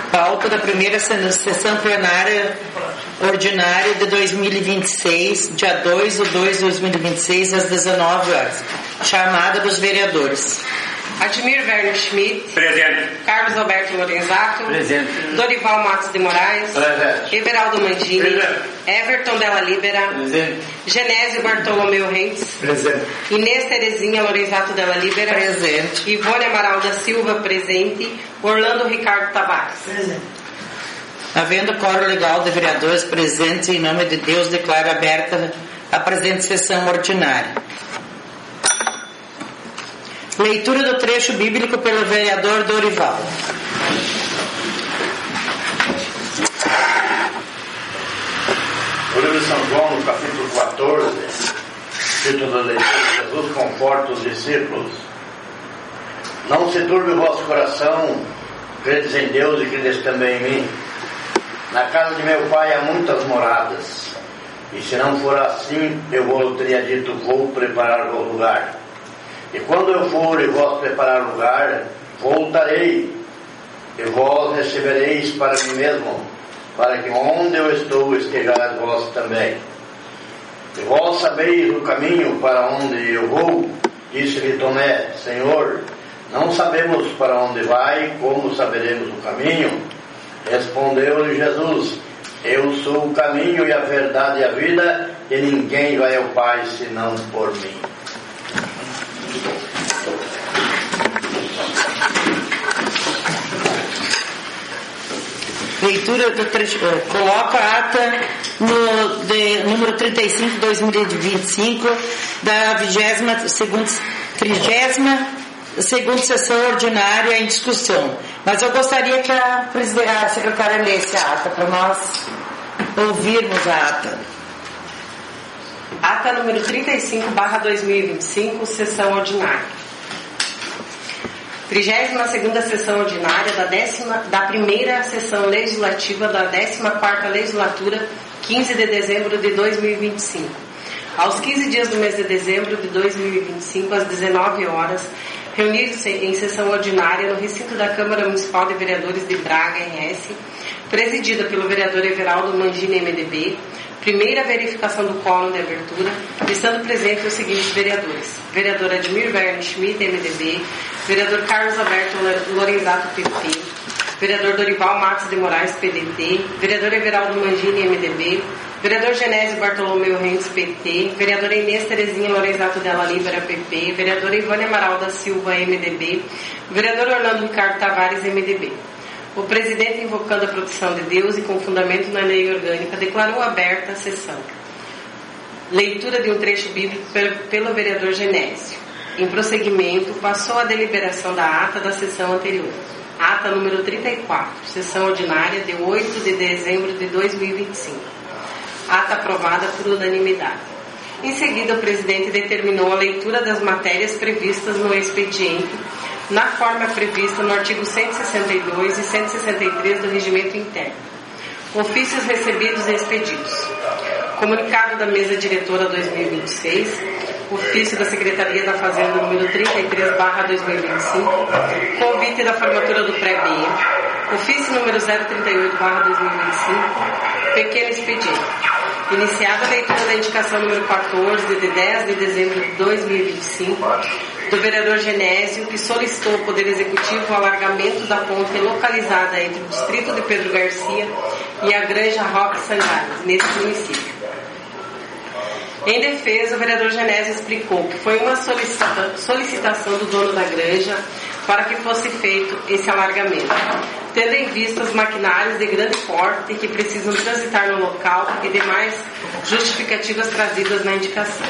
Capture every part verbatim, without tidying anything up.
Pauta da primeira sessão plenária ordinária de dois mil e vinte e seis, dia dois de dois de dois mil e vinte e seis, às dezenove horas. Chamada dos vereadores. Admir Werner Schmidt. Presente. Carlos Alberto Lorenzato. Presente. Dorival Matos de Moraes. Presente. Everaldo Mandini. Presente. Everton Della Libera. Presente. Genésio Bartolomeu Reis. Presente. Inês Terezinha Lorenzato Della Libera. Presente. Ivone Amaral da Silva. Presente. Orlando Ricardo Tavares. Presente. Havendo quórum legal de vereadores presentes, em nome de Deus, declaro aberta a presente sessão ordinária. Leitura do trecho bíblico pelo vereador Dorival. O livro de São João, no capítulo quatorze, título da leitura: Jesus conforta os discípulos. Não se turbe o vosso coração, credes em Deus e credes também em mim. Na casa de meu pai há muitas moradas, e se não for assim, eu vos teria dito: vou preparar-vos lugar. E quando eu for e vós preparar lugar, voltarei, e vós recebereis para mim mesmo, para que onde eu estou estejais vós também. E vós sabeis o caminho para onde eu vou. Disse-lhe Tomé: Senhor, não sabemos para onde vai, como saberemos o caminho? Respondeu-lhe Jesus: Eu sou o caminho e a verdade e a vida, e ninguém vai ao Pai senão por mim. Leitura do trecho, coloca a ata no, de, número trinta e cinco de dois mil e vinte e cinco da vigésima segunda, trigésima segunda sessão ordinária em discussão. Mas eu gostaria que a, a secretária lesse a ata para nós ouvirmos a ata. Ata número trinta e cinco barra dois mil e vinte e cinco, sessão ordinária. trigésima segunda sessão ordinária da, décima, da primeira sessão legislativa da décima quarta legislatura, quinze de dezembro de dois mil e vinte e cinco. Aos quinze dias do mês de dezembro de dois mil e vinte e cinco, às dezenove horas, reunir-se em sessão ordinária no recinto da Câmara Municipal de Vereadores de Braga, R S, presidida pelo vereador Everaldo Mandini, M D B, primeira verificação do quórum de abertura, estando presentes os seguintes vereadores: vereador Admir Werner Schmidt, M D B, vereador Carlos Alberto Lorenzato, P P, vereador Dorival Matos de Moraes, P D T, vereador Everaldo Mandini, M D B, vereador Genésio Bartolomeu Reis, P T, vereadora Inês Terezinha Lorenzato Della Libera, P P, vereadora Ivone Amaral da Silva, M D B, vereador Orlando Ricardo Tavares, M D B. O presidente, invocando a proteção de Deus e com fundamento na lei orgânica, declarou aberta a sessão. Leitura de um trecho bíblico pelo vereador Genésio. Em prosseguimento, passou a deliberação da ata da sessão anterior. Ata número trinta e quatro, sessão ordinária de oito de dezembro de dois mil e vinte e cinco. Ata aprovada por unanimidade. Em seguida, o presidente determinou a leitura das matérias previstas no expediente, na forma prevista no artigo cento e sessenta e dois e cento e sessenta e três do Regimento Interno. Ofícios recebidos e expedidos. Comunicado da Mesa Diretora dois mil e vinte e seis, ofício da Secretaria da Fazenda número trinta e três barra dois mil e vinte e cinco, convite da formatura do pré-B, ofício número zero trinta e oito barra dois mil e vinte e cinco, pequeno expediente. Iniciada a leitura da indicação número quatorze, de dez de dezembro de dois mil e vinte e cinco, do vereador Genésio, que solicitou ao Poder Executivo o alargamento da ponte localizada entre o distrito de Pedro Garcia e a Granja Roque Sangalhas, nesse município. Em defesa, o vereador Genésio explicou que foi uma solicita- solicitação do dono da granja para que fosse feito esse alargamento, tendo em vista os maquinários de grande porte que precisam transitar no local e demais justificativas trazidas na indicação.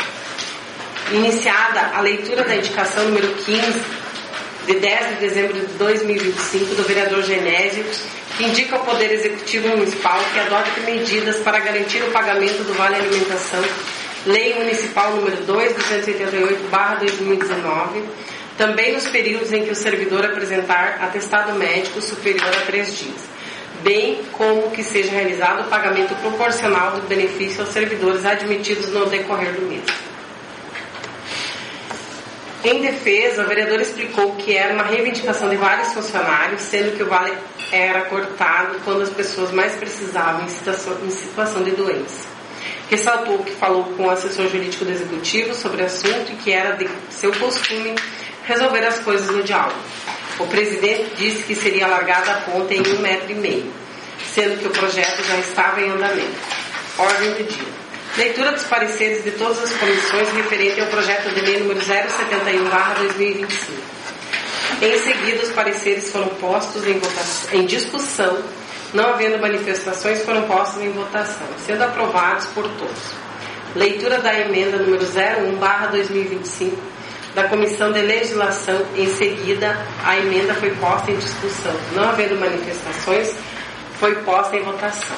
Iniciada a leitura da indicação número quinze, de dez de dezembro de dois mil e vinte e cinco, do vereador Genésio, que indica ao Poder Executivo Municipal que adote medidas para garantir o pagamento do Vale Alimentação, Lei Municipal número dois, duzentos e oitenta e oito barra dois mil e dezenove, também nos períodos em que o servidor apresentar atestado médico superior a três dias, bem como que seja realizado o pagamento proporcional do benefício aos servidores admitidos no decorrer do mês. Em defesa, o vereador explicou que era uma reivindicação de vários funcionários, sendo que o vale era cortado quando as pessoas mais precisavam em situação, em situação de doença. Ressaltou que falou com o assessor jurídico do executivo sobre o assunto e que era de seu costume resolver as coisas no diálogo. O presidente disse que seria alargada a ponte em um metro e meio, sendo que o projeto já estava em andamento. Ordem do dia. Leitura dos pareceres de todas as comissões referente ao projeto de lei número zero setenta e um barra dois mil e vinte e cinco. Em seguida, os pareceres foram postos em, votação, em discussão, não havendo manifestações, foram postos em votação, sendo aprovados por todos. Leitura da emenda número zero um barra dois mil e vinte e cinco da Comissão de Legislação. Em seguida, a emenda foi posta em discussão, não havendo manifestações, foi posta em votação,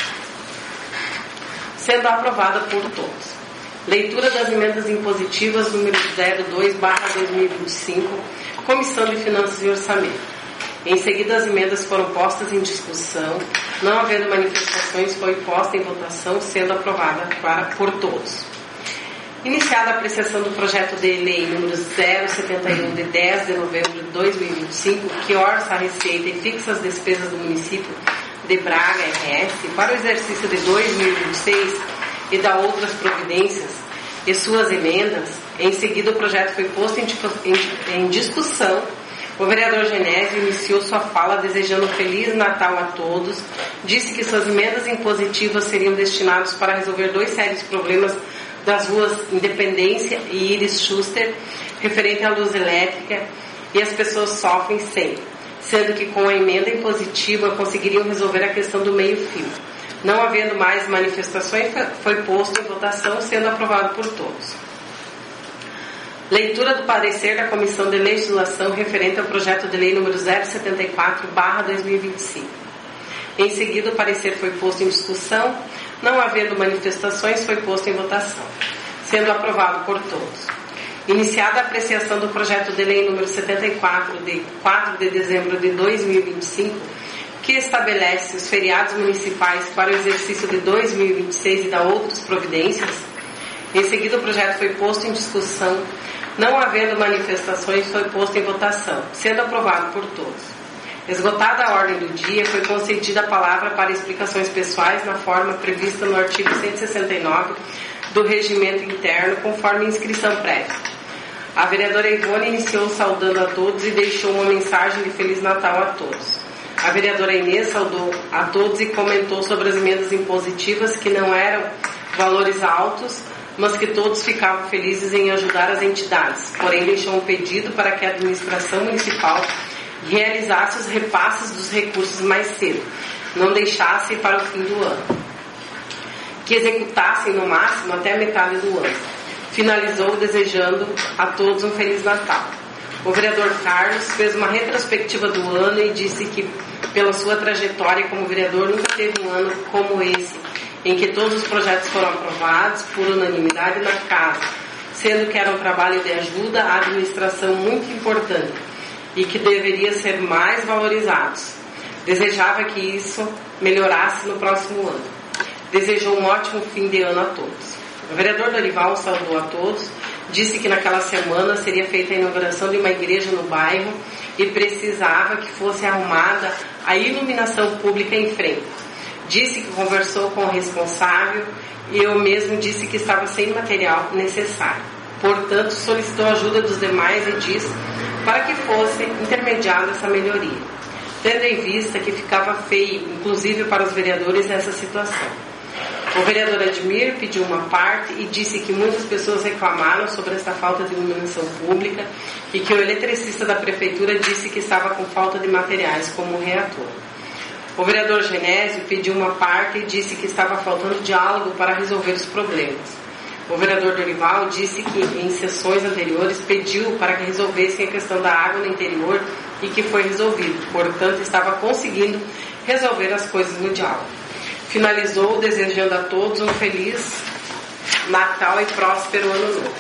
sendo aprovada por todos. Leitura das emendas impositivas número zero dois barra dois mil e vinte e cinco, Comissão de Finanças e Orçamento. Em seguida, as emendas foram postas em discussão, não havendo manifestações, foi posta em votação, sendo aprovada para, por todos. Iniciada a apreciação do projeto de lei número zero setenta e um, de dez de novembro de dois mil e vinte e cinco, que orça a receita e fixa as despesas do município de Braga R S para o exercício de dois mil e vinte e seis e da outras providências e suas emendas. Em seguida, o projeto foi posto em, em, em discussão. O vereador Genésio iniciou sua fala desejando um Feliz Natal a todos, disse que suas emendas impositivas seriam destinadas para resolver dois sérios problemas das ruas Independência e Iris Schuster, referente à luz elétrica, e as pessoas sofrem sempre, sendo que com a emenda impositiva conseguiriam resolver a questão do meio-fio. Não havendo mais manifestações, foi posto em votação, sendo aprovado por todos. Leitura do parecer da Comissão de Legislação referente ao projeto de lei número zero setenta e quatro barra dois mil e vinte e cinco. Em seguida, o parecer foi posto em discussão, não havendo manifestações, foi posto em votação, sendo aprovado por todos. Iniciada a apreciação do projeto de lei número setenta e quatro, de quatro de dezembro de dois mil e vinte e cinco, que estabelece os feriados municipais para o exercício de dois mil e vinte e seis e da outras providências. Em seguida, o projeto foi posto em discussão, não havendo manifestações, foi posto em votação, sendo aprovado por todos. Esgotada a ordem do dia, foi concedida a palavra para explicações pessoais na forma prevista no artigo cento e sessenta e nove do Regimento Interno, conforme inscrição prévia. A vereadora Ivone iniciou saudando a todos e deixou uma mensagem de Feliz Natal a todos. A vereadora Inês saudou a todos e comentou sobre as emendas impositivas que não eram valores altos, mas que todos ficavam felizes em ajudar as entidades. Porém, deixou um pedido para que a administração municipal realizasse os repasses dos recursos mais cedo, não deixasse para o fim do ano, que executassem no máximo até a metade do ano. Finalizou desejando a todos um Feliz Natal. O vereador Carlos fez uma retrospectiva do ano e disse que, pela sua trajetória como vereador, nunca teve um ano como esse, em que todos os projetos foram aprovados por unanimidade na casa, sendo que era um trabalho de ajuda à administração muito importante e que deveria ser mais valorizados. Desejava que isso melhorasse no próximo ano. Desejou um ótimo fim de ano a todos. O vereador Dorival saudou a todos, disse que naquela semana seria feita a inauguração de uma igreja no bairro e precisava que fosse arrumada a iluminação pública em frente. Disse que conversou com o responsável e eu mesmo disse que estava sem material necessário. Portanto, solicitou a ajuda dos demais e disse para que fosse intermediada essa melhoria, tendo em vista que ficava feio, inclusive para os vereadores, nessa situação. O vereador Admir pediu uma parte e disse que muitas pessoas reclamaram sobre essa falta de iluminação pública e que o eletricista da prefeitura disse que estava com falta de materiais como o reator. O vereador Genésio pediu uma parte e disse que estava faltando diálogo para resolver os problemas. O vereador Dorival disse que em sessões anteriores pediu para que resolvessem a questão da água no interior e que foi resolvido, portanto estava conseguindo resolver as coisas no diálogo. Finalizou desejando a todos um Feliz Natal e próspero Ano Novo.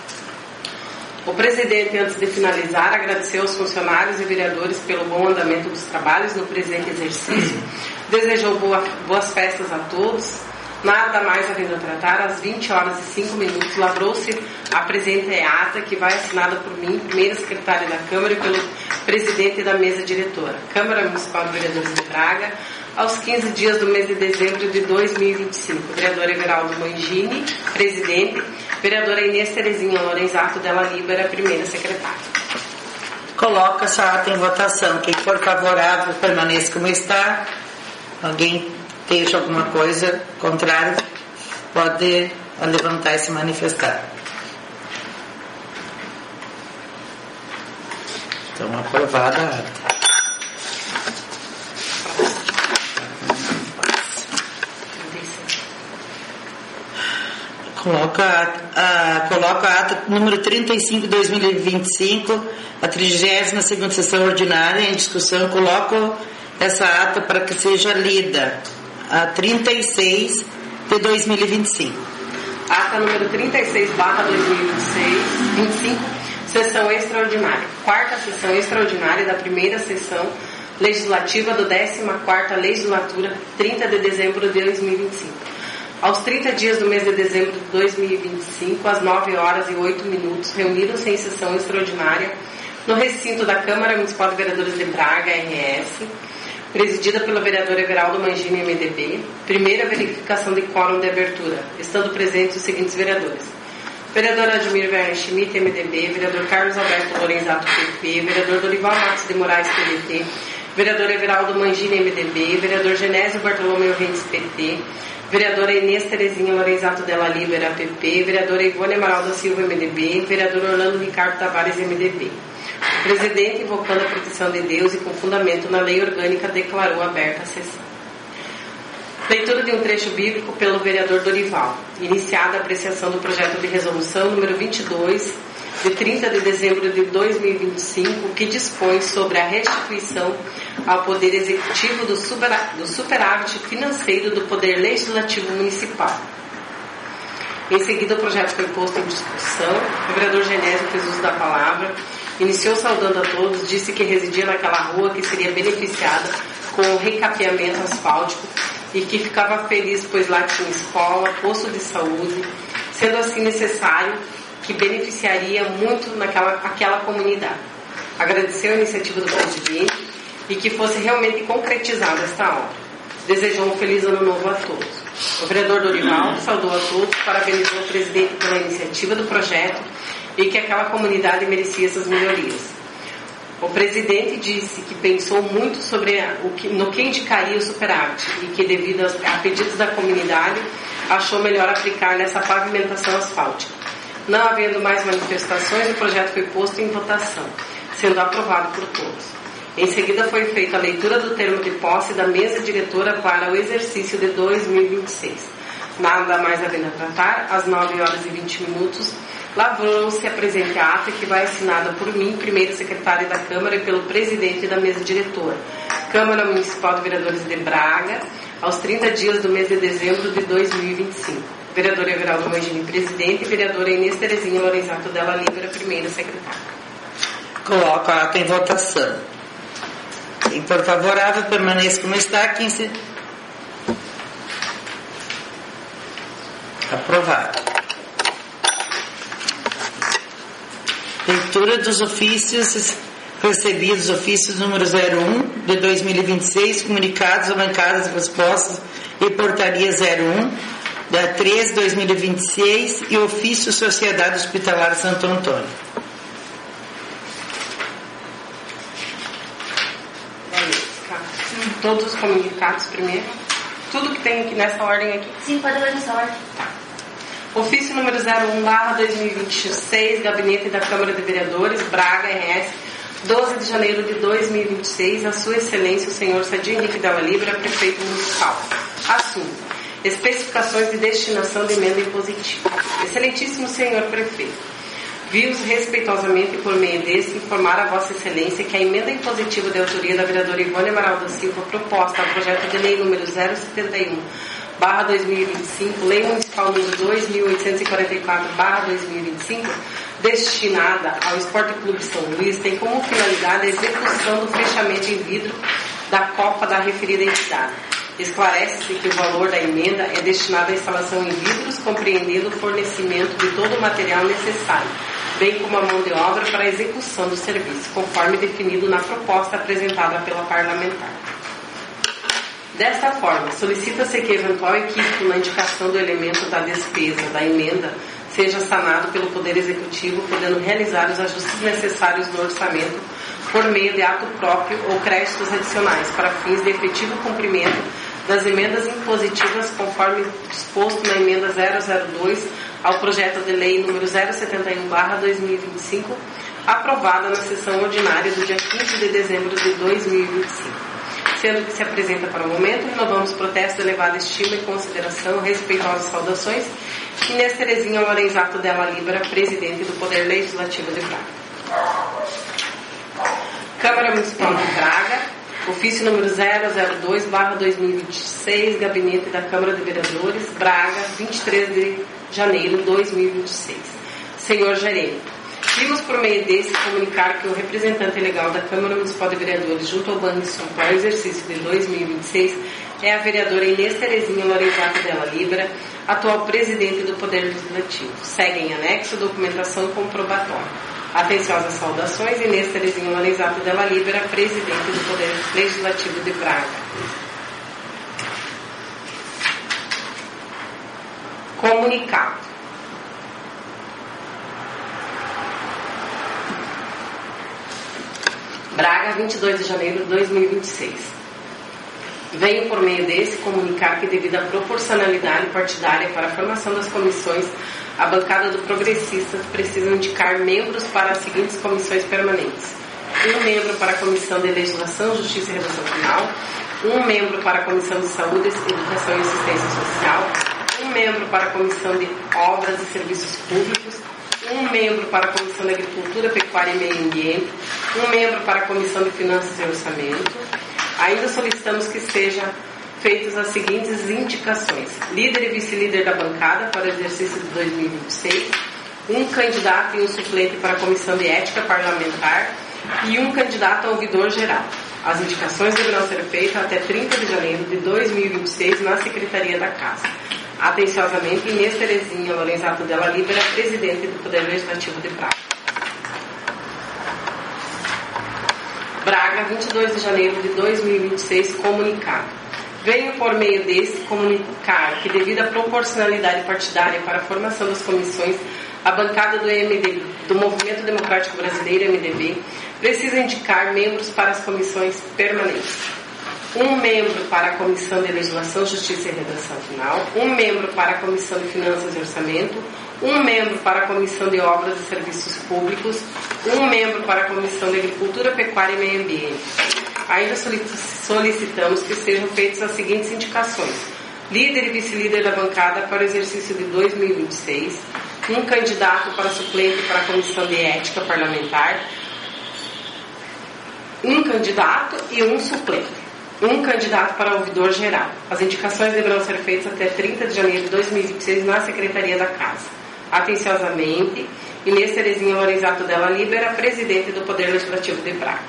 O presidente, antes de finalizar, agradeceu aos funcionários e vereadores pelo bom andamento dos trabalhos no presente exercício, desejou boa, boas festas a todos, Nada mais havendo a tratar, às vinte horas e cinco minutos, lavrou-se a presente ata, que vai assinada por mim, primeira secretária da Câmara, e pelo presidente da mesa diretora. Câmara Municipal de Vereadores de Braga, aos quinze dias do mês de dezembro de dois mil e vinte e cinco. Vereador Everaldo Mangini, presidente. Vereadora Inês Terezinha Lorenzato Della Libera, primeira secretária. Coloca essa ata em votação. Quem for favorável, permaneça como está. Alguém esteja alguma coisa contrária, pode levantar e se manifestar. Então, aprovada a ata. Coloca a, a, coloca a ata número trinta e cinco de dois mil e vinte e cinco, a trigésima segunda sessão ordinária em discussão. Coloco essa ata para que seja lida. A trinta e seis de dois mil e vinte e cinco. Ata número trinta e seis barra dois mil e vinte e cinco, sessão extraordinária. Quarta sessão extraordinária da primeira sessão legislativa do décima quarta legislatura, trinta de dezembro de dois mil e vinte e cinco. Aos trinta dias do mês de dezembro de dois mil e vinte e cinco, às nove horas e oito minutos, reuniram-se em sessão extraordinária no recinto da Câmara Municipal de Vereadores de Braga, R S, presidida pelo vereador Everaldo Mangini, M D B, primeira verificação de quórum de abertura, estando presentes os seguintes vereadores: vereador Admir Werner Schmidt, M D B, vereador Carlos Alberto Lorenzato, P P, vereador Dorival Matos de Moraes, P D T, vereador Everaldo Mangini, M D B, vereador Genésio Bartolomeu Rentes, P T, vereadora Inês Terezinha Lorenzato Della Libera, P P, vereadora Ivone Amaral da Silva, M D B, vereador Orlando Ricardo Tavares, M D B. O presidente, invocando a proteção de Deus e com fundamento na lei orgânica, declarou aberta a sessão. Leitura de um trecho bíblico pelo vereador Dorival. Iniciada a apreciação do projeto de resolução número vinte e dois, de trinta de dezembro de dois mil e vinte e cinco, que dispõe sobre a restituição ao Poder Executivo do superávit financeiro do Poder Legislativo Municipal. Em seguida, o projeto foi posto em discussão. O vereador Genésio fez uso da palavra, iniciou saudando a todos, disse que residia naquela rua que seria beneficiada com o recapeamento asfáltico e que ficava feliz, pois lá tinha escola, posto de saúde, sendo assim necessário que beneficiaria muito naquela aquela comunidade. Agradeceu a iniciativa do presidente e que fosse realmente concretizada esta obra. Desejou um feliz ano novo a todos. O vereador Dorival saudou a todos, parabenizou o presidente pela iniciativa do projeto e que aquela comunidade merecia essas melhorias. O presidente disse que pensou muito sobre a, o que, no que indicaria o superávit e que, devido a, a pedidos da comunidade, achou melhor aplicar nessa pavimentação asfáltica. Não havendo mais manifestações, o projeto foi posto em votação, sendo aprovado por todos. Em seguida foi feita a leitura do termo de posse da mesa diretora para o exercício de dois mil e vinte e seis. Nada mais havendo a tratar, às nove horas e vinte minutos, lavrou-se a presente ata, que vai assinada por mim, primeira secretária da Câmara, e pelo presidente da mesa diretora. Câmara Municipal de Vereadores de Braga, aos trinta dias do mês de dezembro de dois mil e vinte e cinco. Vereador Everaldo Mangini, presidente, e vereadora Inês Terezinha Lorenzato Della Libera, primeira secretária. Coloco a ata em votação. Quem for favorável, permaneça como está. Quem se... Aprovado. Leitura dos ofícios recebidos, ofícios número zero um de dois mil e vinte e seis, comunicados, bancadas e respostas e portaria zero um da três de dois mil e vinte e seis e ofício Sociedade Hospitalar Santo Antônio. Todos os comunicados primeiro. Tudo que tem aqui nessa ordem aqui. Sim, pode ler nessa ordem. Tá. Ofício número zero um barra dois mil e vinte e seis, Gabinete da Câmara de Vereadores, Braga, R S, doze de janeiro de dois mil e vinte e seis, a Sua Excelência, o senhor Sadir Henrique Della Libera, Prefeito Municipal. Assunto: especificações de destinação de emenda impositiva. Excelentíssimo senhor Prefeito, vi-os respeitosamente por meio desse informar a Vossa Excelência que a emenda impositiva de autoria da vereadora Ivone Amaral da Silva, proposta ao projeto de lei número zero setenta e um barra dois mil e vinte e cinco, lei municipal número dois mil oitocentos e quarenta e quatro barra dois mil e vinte e cinco, destinada ao Esporte Clube São Luís, tem como finalidade a execução do fechamento em vidro da copa da referida entidade. Esclarece-se que o valor da emenda é destinado à instalação em vidros, compreendendo o fornecimento de todo o material necessário, bem como a mão de obra para a execução do serviço, conforme definido na proposta apresentada pela parlamentar. Desta forma, solicita-se que eventual equívoco na indicação do elemento da despesa da emenda seja sanado pelo Poder Executivo, podendo realizar os ajustes necessários no orçamento por meio de ato próprio ou créditos adicionais para fins de efetivo cumprimento das emendas impositivas conforme disposto na emenda zero zero dois ao projeto de lei número zero setenta e um barra dois mil e vinte e cinco, aprovada na sessão ordinária do dia quinze de dezembro de dois mil e vinte e cinco. Sendo que se apresenta para o momento, renovamos protesto de elevada estima e consideração, respeitosas saudações, Inês Terezinha Lorenzato Della Libera, presidente do Poder Legislativo de Braga. Câmara Municipal de Braga, ofício número zero zero dois barra dois mil e vinte e seis, gabinete da Câmara de Vereadores, Braga, vinte e três de janeiro de dois mil e vinte e seis. Senhor Gerente, vimos por meio desse comunicar que o representante legal da Câmara Municipal de Vereadores junto ao Banrisul para o exercício de dois mil e vinte e seis é a vereadora Inês Terezinha Lorenzato Della Libera, atual presidente do Poder Legislativo. Segue em anexo documentação comprobatória. Atenciosas saudações, Inês Terezinha Lorenzato Della Libera, presidente do Poder Legislativo de Braga. Comunicado. Braga, vinte e dois de janeiro de dois mil e vinte e seis. Venho por meio desse comunicar que, devido à proporcionalidade partidária para a formação das comissões, a bancada do Progressistas precisa indicar membros para as seguintes comissões permanentes: um membro para a Comissão de Legislação, Justiça e Redação Final, um membro para a Comissão de Saúde, Educação e Assistência Social, um membro para a Comissão de Obras e Serviços Públicos, um membro para a Comissão de Agricultura, Pecuária e Meio Ambiente, um membro para a Comissão de Finanças e Orçamento. Ainda solicitamos que sejam feitas as seguintes indicações: líder e vice-líder da bancada para o exercício de dois mil e vinte e seis, um candidato e um suplente para a Comissão de Ética Parlamentar e um candidato a ouvidor geral. As indicações deverão ser feitas até trinta de janeiro de dois mil e vinte e seis na Secretaria da Casa. Atenciosamente, Inês Terezinha Lorenzato Della Libera, presidente do Poder Legislativo de Braga. Braga, vinte e dois de janeiro de dois mil e vinte e seis, comunicado. Venho por meio desse comunicar que, devido à proporcionalidade partidária para a formação das comissões, a bancada do, M D B, do Movimento Democrático Brasileiro, M D B, precisa indicar membros para as comissões permanentes: um membro para a Comissão de Legislação, Justiça e Redação Final, um membro para a Comissão de Finanças e Orçamento, um membro para a Comissão de Obras e Serviços Públicos, um membro para a Comissão de Agricultura, Pecuária e Meio Ambiente. Ainda solicitamos que sejam feitas as seguintes indicações: líder e vice-líder da bancada para o exercício de dois mil e vinte e seis, um candidato para suplente para a Comissão de Ética Parlamentar, um candidato e um suplente, um candidato para ouvidor geral. As indicações deverão ser feitas até trinta de janeiro de dois mil e vinte e seis na Secretaria da Casa. Atenciosamente, Inês Terezinha Lorenzato Della Libera, presidente do Poder Legislativo de Braga.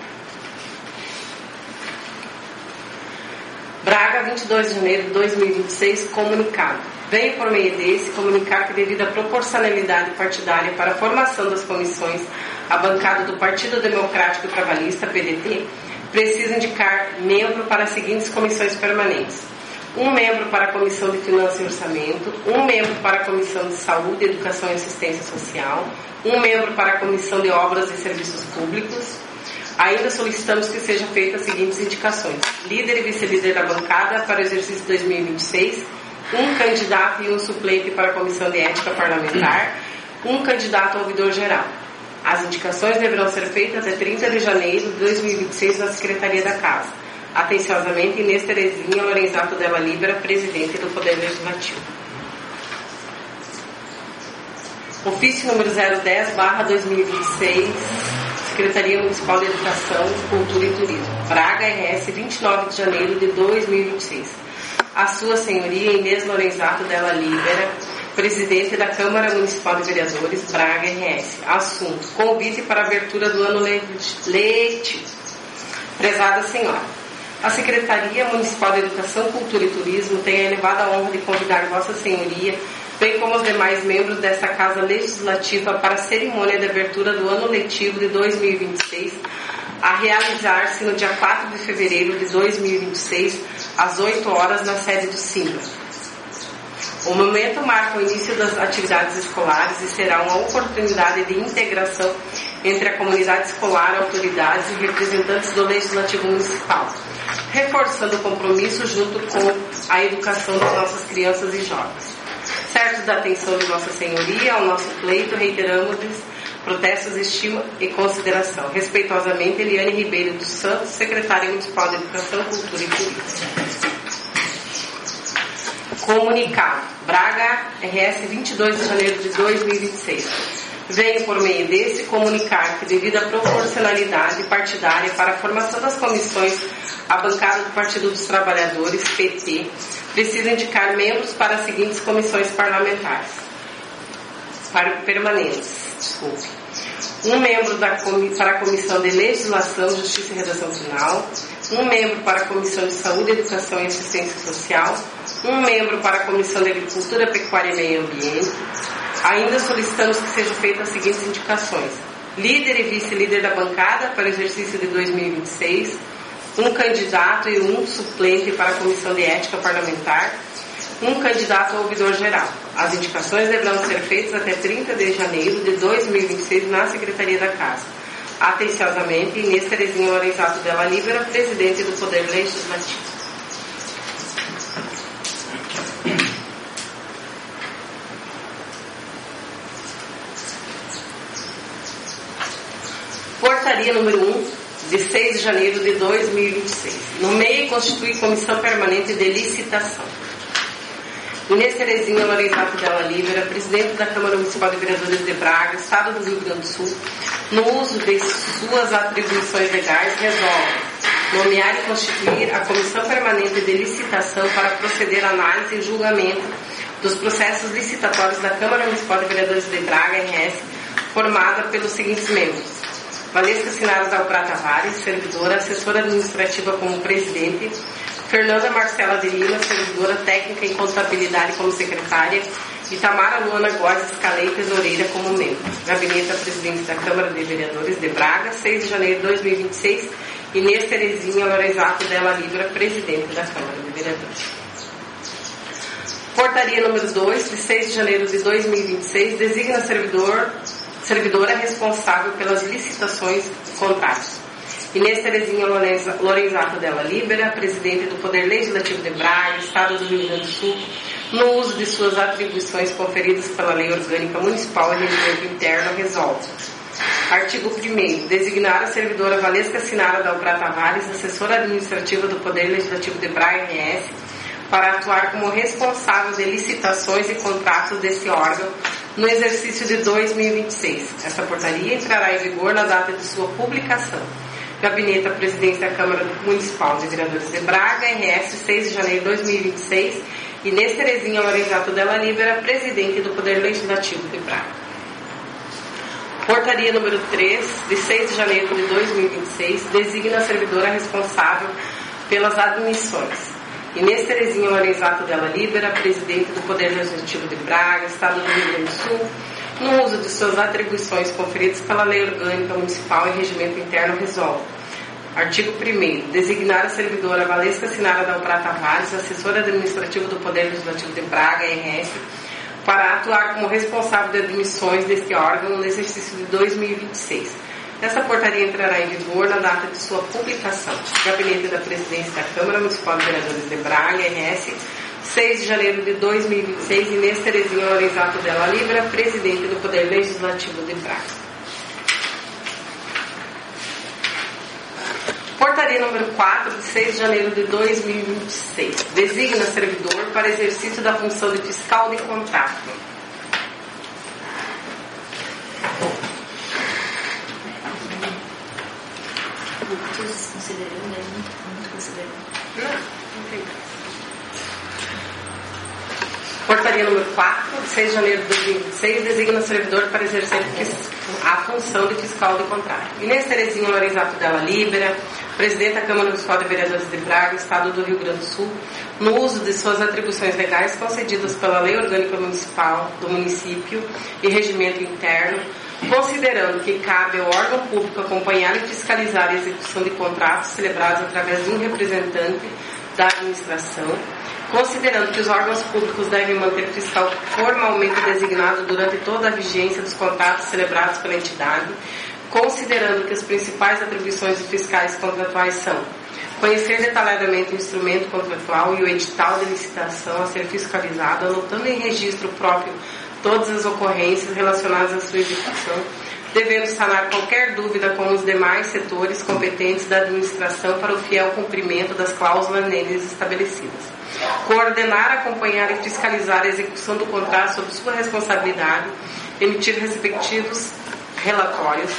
Braga, vinte e dois de janeiro de dois mil e vinte e seis, comunicado. Venho por meio desse comunicar que, devido à proporcionalidade partidária para a formação das comissões, a bancada do Partido Democrático Trabalhista, P D T, precisa indicar membro para as seguintes comissões permanentes: um membro para a Comissão de Finanças e Orçamento, um membro para a Comissão de Saúde, Educação e Assistência Social, um membro para a Comissão de Obras e Serviços Públicos. Ainda solicitamos que sejam feitas as seguintes indicações: líder e vice-líder da bancada para o exercício de dois mil e vinte e seis, um candidato e um suplente para a Comissão de Ética Parlamentar, um candidato a ouvidor geral. As indicações deverão ser feitas até trinta de janeiro de dois mil e vinte e seis na Secretaria da Casa. Atenciosamente, Inês Terezinha Lorenzato Della Libera, presidente do Poder Legislativo. Ofício número zero dez barra dois mil e vinte e seis, Secretaria Municipal de Educação, Cultura e Turismo, Braga, R S, vinte e nove de janeiro de dois mil e vinte e seis. A Sua Senhoria Inês Lorenzato Della Libera, presidente da Câmara Municipal de Vereadores, Braga, R S. Assunto: convite para abertura do ano letivo. Prezada senhora, A Secretaria Municipal de Educação, Cultura e Turismo tem a elevada honra de convidar Vossa Senhoria, bem como os demais membros desta Casa Legislativa, para a cerimônia de abertura do ano letivo de dois mil e vinte e seis, a realizar-se no dia quatro de fevereiro de dois mil e vinte e seis, às oito horas, na sede do SIMBA. O momento marca o início das atividades escolares e será uma oportunidade de integração entre a comunidade escolar, autoridades e representantes do Legislativo Municipal, reforçando o compromisso junto com a educação das nossas crianças e jovens. Certos da atenção de Vossa Senhoria, ao nosso pleito, reiteramos-lhes protestos, estima e consideração. Respeitosamente, Eliane Ribeiro dos Santos, Secretária Municipal de Educação, Cultura e Turismo. Comunicado. Braga, R S, vinte e dois de janeiro de dois mil e vinte e seis. Venho, por meio desse, comunicar que, devido à proporcionalidade partidária para a formação das comissões, a bancada do Partido dos Trabalhadores, P T, precisa indicar membros para as seguintes comissões parlamentares. Para permanentes, desculpe. Um membro da, para a Comissão de Legislação, Justiça e Redação Final. Um membro para a Comissão de Saúde, Educação e Assistência Social. Um membro para a Comissão de Agricultura, Pecuária e Meio Ambiente. Ainda solicitamos que sejam feitas as seguintes indicações: líder e vice-líder da bancada para o exercício de dois mil e vinte e seis, um candidato e um suplente para a Comissão de Ética Parlamentar, um candidato a ouvidor geral. As indicações deverão ser feitas até trinta de janeiro de dois mil e vinte e seis na Secretaria da Casa. Atenciosamente, Inês Terezinha Lorenzato Della Libera, presidente do Poder Legislativo. Portaria número um, de seis de janeiro de dois mil e vinte e seis. Nomeia e constitui Comissão Permanente de Licitação. Inês Terezinha Lorenzato Della Libera, presidente da Câmara Municipal de Vereadores de Braga, Estado do Rio Grande do Sul, no uso de suas atribuições legais, resolve nomear e constituir a Comissão Permanente de Licitação para proceder à análise e julgamento dos processos licitatórios da Câmara Municipal de Vereadores de Braga, R S, formada pelos seguintes membros: Valesca Sinara Dalprá Tavares, servidora, assessora administrativa como presidente; Fernanda Marcela de Lima, servidora técnica em contabilidade como secretária; e Tamara Luana Góes Scalei, tesoureira, como membro. Gabinete da Presidente da Câmara de Vereadores de Braga, seis de janeiro de dois mil e vinte e seis, Inês Terezinha Lorenzato Della Libera, presidente da Câmara de Vereadores. Portaria número dois, de seis de janeiro de dois mil e vinte e seis, designa servidor, servidora responsável pelas licitações e contratos. Inês Terezinha Lorenzato Della Libera, presidente do Poder Legislativo de Braga, Estado do Rio Grande do Sul, no uso de suas atribuições conferidas pela Lei Orgânica Municipal e Regimento Interno, resolve. Artigo primeiro. Designar a servidora Valesca Sinara Dalprá Tavares, assessora administrativa do Poder Legislativo de Braga, R S, para atuar como responsável de licitações e contratos desse órgão no exercício de dois mil e vinte e seis. Esta portaria entrará em vigor na data de sua publicação. Gabinete da Presidência da Câmara Municipal de Vereadores de Braga, R S, seis de janeiro de dois mil e vinte e seis, Inês Terezinha Lorenzato Della Libera, presidente do Poder Legislativo de Braga. Portaria número três, de seis de janeiro de dois mil e vinte e seis, designa a servidora responsável pelas admissões. Inês Terezinha Lorenzato Della Libera, presidente do Poder Legislativo de Braga, Estado do Rio Grande do Sul, no uso de suas atribuições conferidas pela Lei Orgânica Municipal e Regimento Interno, resolve. Artigo primeiro. Designar a servidora Valesca Sinara Dalprá Tavares, assessora administrativa do Poder Legislativo de Braga, R S, para atuar como responsável de admissões deste órgão no exercício de dois mil e vinte e seis. Esta portaria entrará em vigor na data de sua publicação. Gabinete da Presidência da Câmara Municipal de Vereadores de Braga, R S, seis de janeiro de dois mil e vinte e seis, Inês Terezinha Lorenzato Della Libera, presidente do Poder Legislativo de Braga. Portaria número quatro, de seis de janeiro de dois mil e vinte e seis. Designa servidor para exercício da função de fiscal de contrato. Muitos considerando, né? Muito considerando. Não, não tem mais. Portaria número quatro, de seis de janeiro de dois mil e vinte e seis, designa o servidor para exercer a função de fiscal de contrato. Inês Terezinha Lorenzato Della Libera, presidente da Câmara Municipal de Vereadores de Braga, Estado do Rio Grande do Sul, no uso de suas atribuições legais concedidas pela Lei Orgânica Municipal do município e regimento interno, considerando que cabe ao órgão público acompanhar e fiscalizar a execução de contratos celebrados através de um representante da administração, considerando que os órgãos públicos devem manter o fiscal formalmente designado durante toda a vigência dos contratos celebrados pela entidade, considerando que as principais atribuições dos fiscais contratuais são conhecer detalhadamente o instrumento contratual e o edital de licitação a ser fiscalizado, anotando em registro próprio todas as ocorrências relacionadas à sua execução, devendo sanar qualquer dúvida com os demais setores competentes da administração para o fiel cumprimento das cláusulas neles estabelecidas. Coordenar, acompanhar e fiscalizar a execução do contrato sob sua responsabilidade, emitir respectivos relatórios,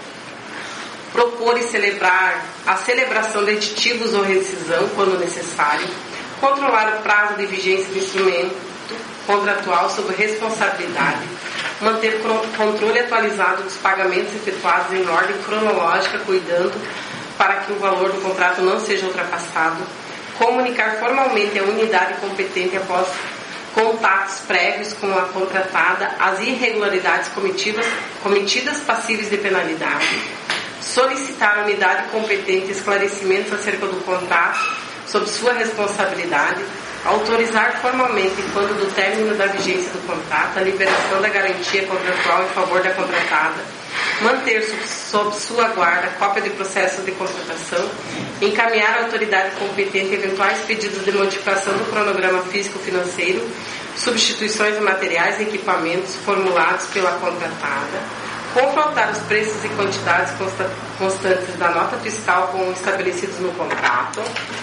propor e celebrar a celebração de aditivos ou rescisão, quando necessário, controlar o prazo de vigência do instrumento contratual sob responsabilidade, manter controle atualizado dos pagamentos efetuados em ordem cronológica, cuidando para que o valor do contrato não seja ultrapassado, comunicar formalmente à unidade competente após contatos prévios com a contratada as irregularidades cometidas, cometidas passíveis de penalidade, solicitar à unidade competente esclarecimentos acerca do contrato sob sua responsabilidade, autorizar formalmente, quando do término da vigência do contrato, a liberação da garantia contratual em favor da contratada, manter sob sua guarda cópia de processos de contratação, encaminhar à autoridade competente eventuais pedidos de modificação do cronograma físico-financeiro, substituições de materiais e equipamentos formulados pela contratada, confrontar os preços e quantidades constantes da nota fiscal com os estabelecidos no contrato,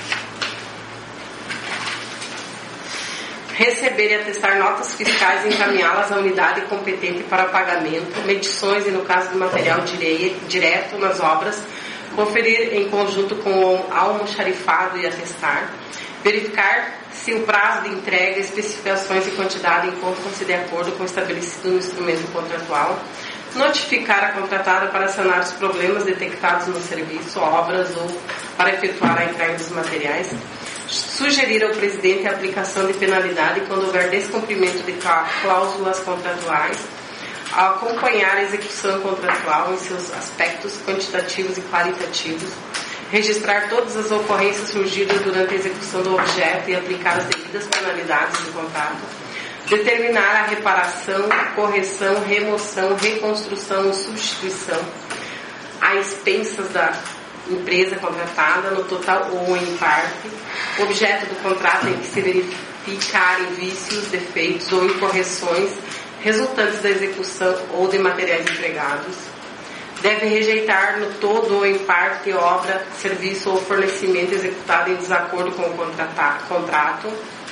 receber e atestar notas fiscais e encaminhá-las à unidade competente para pagamento, medições e, no caso do material direto nas obras, conferir em conjunto com o almoxarifado e atestar, verificar se o prazo de entrega, especificações e quantidade encontram-se de acordo com o estabelecido no instrumento contratual, notificar a contratada para sanar os problemas detectados no serviço, obras ou para efetuar a entrega dos materiais, sugerir ao presidente a aplicação de penalidade quando houver descumprimento de cláusulas contratuais, acompanhar a execução contratual em seus aspectos quantitativos e qualitativos, registrar todas as ocorrências surgidas durante a execução do objeto e aplicar as devidas penalidades do contrato, determinar a reparação, correção, remoção, reconstrução ou substituição a expensas da empresa contratada, no total ou em parte, objeto do contrato em que se verificarem vícios, defeitos ou incorreções resultantes da execução ou de materiais empregados. Deve rejeitar no todo ou em parte obra, serviço ou fornecimento executado em desacordo com o contrato.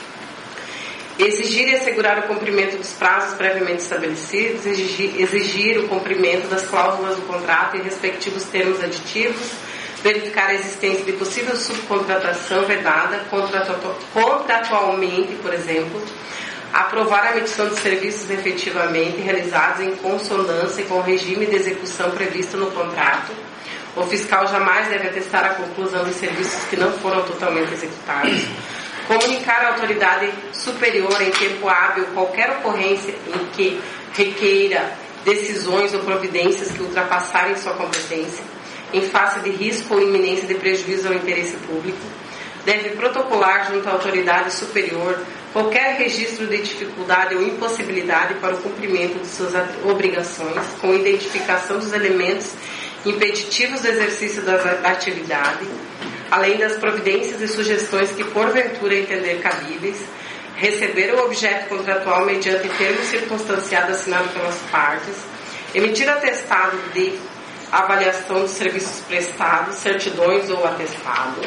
Exigir e assegurar o cumprimento dos prazos previamente estabelecidos, exigir, exigir o cumprimento das cláusulas do contrato e respectivos termos aditivos, verificar a existência de possível subcontratação vedada contratualmente, por exemplo, aprovar a medição de serviços efetivamente realizados em consonância com o regime de execução previsto no contrato. O fiscal jamais deve atestar a conclusão de serviços que não foram totalmente executados. Comunicar à autoridade superior em tempo hábil qualquer ocorrência em que requeira decisões ou providências que ultrapassarem sua competência, em face de risco ou iminência de prejuízo ao interesse público. Deve protocolar junto à autoridade superior qualquer registro de dificuldade ou impossibilidade para o cumprimento de suas obrigações, com identificação dos elementos impeditivos do exercício da atividade, além das providências e sugestões que porventura entender cabíveis, receber o objeto contratual mediante termo circunstanciado assinado pelas partes, emitir atestado de avaliação dos serviços prestados, certidões ou atestado.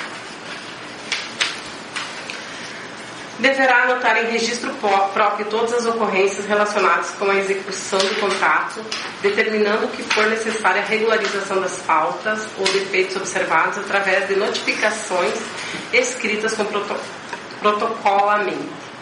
Deverá anotar em registro próprio todas as ocorrências relacionadas com a execução do contrato, determinando o que for necessária a regularização das faltas ou defeitos observados através de notificações escritas com proto- protocolamente.